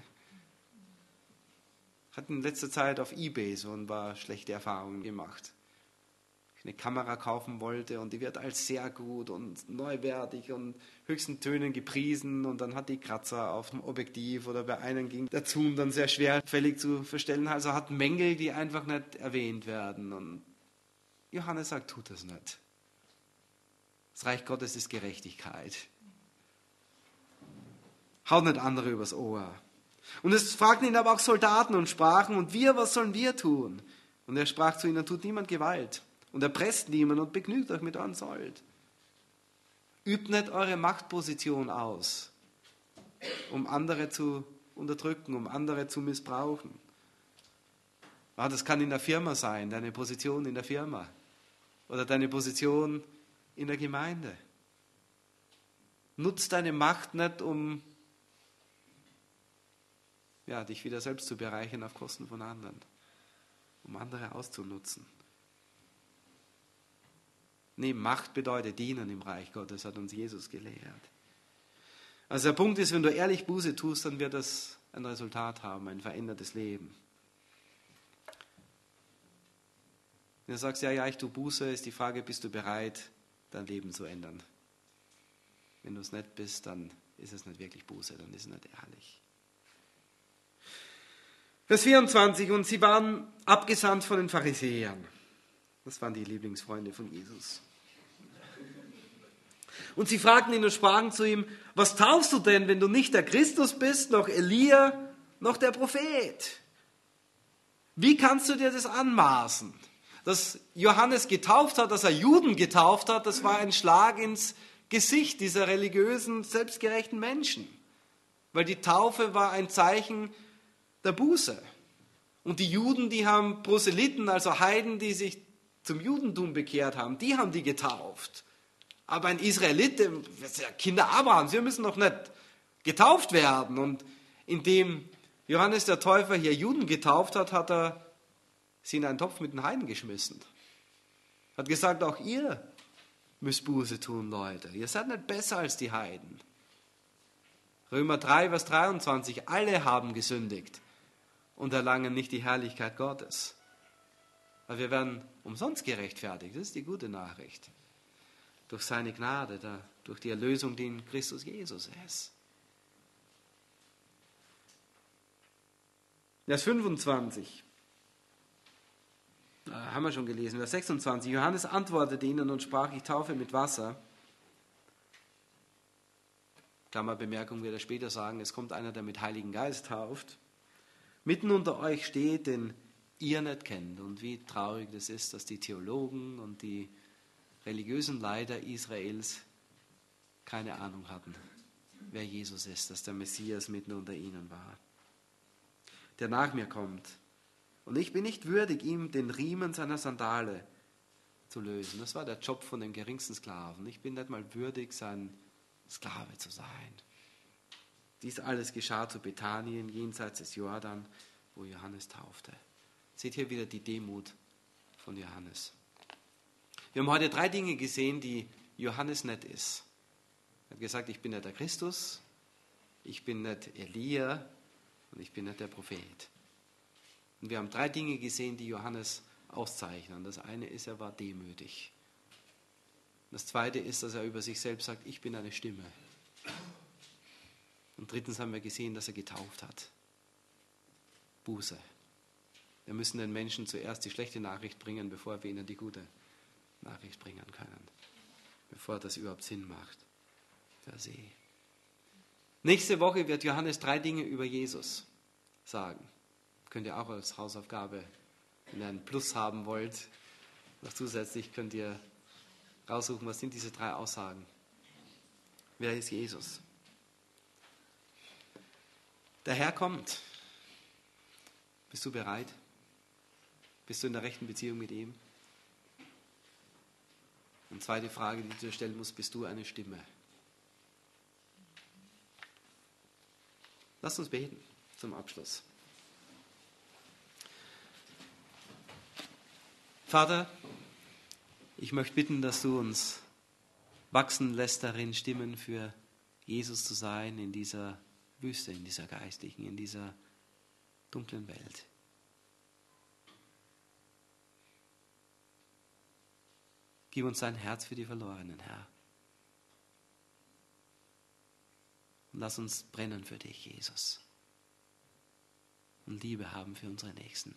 Hat in letzter Zeit auf eBay so ein paar schlechte Erfahrungen gemacht. Ich eine Kamera kaufen wollte und die wird als sehr gut und neuwertig und höchsten Tönen gepriesen und dann hat die Kratzer auf dem Objektiv oder bei einem ging der Zoom dann sehr schwerfällig zu verstellen. Also hat Mängel, die einfach nicht erwähnt werden. Und Johannes sagt, tut das nicht. Das Reich Gottes ist Gerechtigkeit. Haut nicht andere übers Ohr. Und es fragten ihn aber auch Soldaten und sprachen, und wir, was sollen wir tun? Und er sprach zu ihnen, tut niemand Gewalt und erpresst niemand und begnügt euch mit euren Sold. Übt nicht eure Machtposition aus, um andere zu unterdrücken, um andere zu missbrauchen. Ja, das kann in der Firma sein, deine Position in der Firma oder deine Position in der Gemeinde. Nutz deine Macht nicht, um ja, dich wieder selbst zu bereichern auf Kosten von anderen, um andere auszunutzen. Nee, Macht bedeutet dienen im Reich Gottes, hat uns Jesus gelehrt. Also der Punkt ist, wenn du ehrlich Buße tust, dann wird das ein Resultat haben, ein verändertes Leben. Wenn du sagst, ja, ja, ich tue Buße, ist die Frage, bist du bereit, dein Leben zu ändern? Wenn du es nicht bist, dann ist es nicht wirklich Buße, dann ist es nicht ehrlich. Vers vierundzwanzig, und sie waren abgesandt von den Pharisäern. Das waren die Lieblingsfreunde von Jesus. Und sie fragten ihn und sprachen zu ihm, was taufst du denn, wenn du nicht der Christus bist, noch Elia, noch der Prophet? Wie kannst du dir das anmaßen? Dass Johannes getauft hat, dass er Juden getauft hat, das war ein Schlag ins Gesicht dieser religiösen, selbstgerechten Menschen. Weil die Taufe war ein Zeichen der Buße. Und die Juden, die haben Proselyten, also Heiden, die sich zum Judentum bekehrt haben, die haben die getauft. Aber ein Israelit, Kinder Abrahams, wir müssen noch nicht getauft werden. Und indem Johannes der Täufer hier Juden getauft hat, hat er sie in einen Topf mit den Heiden geschmissen. Hat gesagt, auch ihr müsst Buße tun, Leute. Ihr seid nicht besser als die Heiden. Römer drei, Vers dreiundzwanzig, alle haben gesündigt und erlangen nicht die Herrlichkeit Gottes. Aber wir werden umsonst gerechtfertigt, das ist die gute Nachricht. Durch seine Gnade, durch die Erlösung, die in Christus Jesus ist. Vers fünfundzwanzig, da haben wir schon gelesen, Vers sechsundzwanzig, Johannes antwortete ihnen und sprach, ich taufe mit Wasser. Klammerbemerkung wird er später sagen, es kommt einer, der mit Heiligen Geist tauft. Mitten unter euch steht, den ihr nicht kennt. Und wie traurig das ist, dass die Theologen und die religiösen Leiter Israels keine Ahnung hatten, wer Jesus ist, dass der Messias mitten unter ihnen war, der nach mir kommt. Und ich bin nicht würdig, ihm den Riemen seiner Sandale zu lösen. Das war der Job von dem geringsten Sklaven. Ich bin nicht mal würdig, sein Sklave zu sein. Dies alles geschah zu Bethanien, jenseits des Jordan, wo Johannes taufte. Seht hier wieder die Demut von Johannes. Wir haben heute drei Dinge gesehen, die Johannes nicht ist. Er hat gesagt, ich bin nicht der Christus, ich bin nicht Elia und ich bin nicht der Prophet. Und wir haben drei Dinge gesehen, die Johannes auszeichnen. Das eine ist, er war demütig. Das zweite ist, dass er über sich selbst sagt, ich bin eine Stimme. Und drittens haben wir gesehen, dass er getauft hat. Buße. Wir müssen den Menschen zuerst die schlechte Nachricht bringen, bevor wir ihnen die gute Nachricht bringen können. Bevor das überhaupt Sinn macht. Per se. Nächste Woche wird Johannes drei Dinge über Jesus sagen. Könnt ihr auch als Hausaufgabe, wenn ihr einen Plus haben wollt, noch zusätzlich könnt ihr raussuchen, was sind diese drei Aussagen. Wer ist Jesus? Der Herr kommt. Bist du bereit? Bist du in der rechten Beziehung mit ihm? Und zweite Frage, die du dir stellen musst, bist du eine Stimme? Lass uns beten zum Abschluss. Vater, ich möchte bitten, dass du uns wachsen lässt darin, Stimmen für Jesus zu sein in dieser Wüste, in dieser geistlichen, in dieser dunklen Welt. Gib uns dein Herz für die Verlorenen, Herr. Und lass uns brennen für dich, Jesus. Und Liebe haben für unsere Nächsten.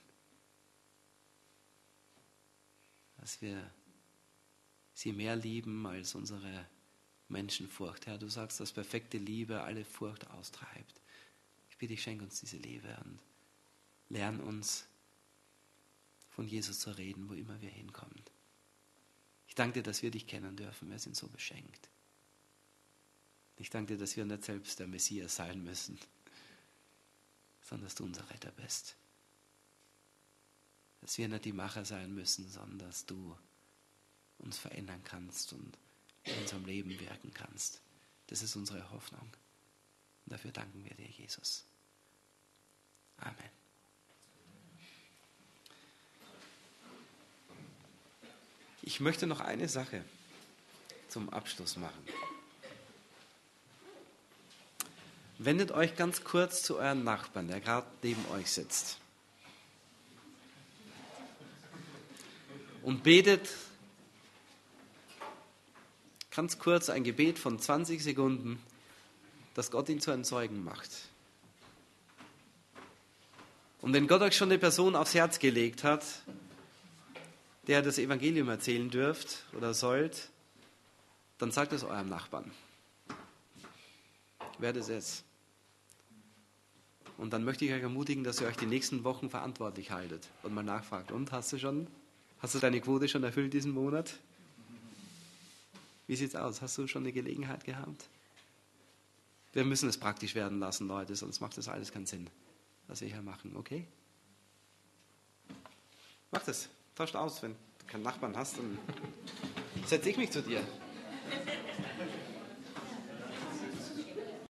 Dass wir sie mehr lieben als unsere Menschenfurcht. Herr, du sagst, dass perfekte Liebe alle Furcht austreibt. Ich bitte dich, schenk uns diese Liebe und lern uns, von Jesus zu reden, wo immer wir hinkommen. Ich danke dir, dass wir dich kennen dürfen. Wir sind so beschenkt. Ich danke dir, dass wir nicht selbst der Messias sein müssen, sondern dass du unser Retter bist. Dass wir nicht die Macher sein müssen, sondern dass du uns verändern kannst und in unserem Leben wirken kannst. Das ist unsere Hoffnung. Und dafür danken wir dir, Jesus. Amen. Ich möchte noch eine Sache zum Abschluss machen. Wendet euch ganz kurz zu eurem Nachbarn, der gerade neben euch sitzt. Und betet ganz kurz ein Gebet von zwanzig Sekunden, dass Gott ihn zu einem Zeugen macht. Und wenn Gott euch schon eine Person aufs Herz gelegt hat, der das Evangelium erzählen dürft oder sollt, dann sagt es eurem Nachbarn. Wer das ist. Und dann möchte ich euch ermutigen, dass ihr euch die nächsten Wochen verantwortlich haltet und mal nachfragt. Und, hast du schon, hast du deine Quote schon erfüllt diesen Monat? Wie sieht's aus? Hast du schon eine Gelegenheit gehabt? Wir müssen es praktisch werden lassen, Leute, sonst macht das alles keinen Sinn, was wir hier machen, okay? Mach das. Tauscht aus, wenn du keinen Nachbarn hast, dann setze ich mich zu dir.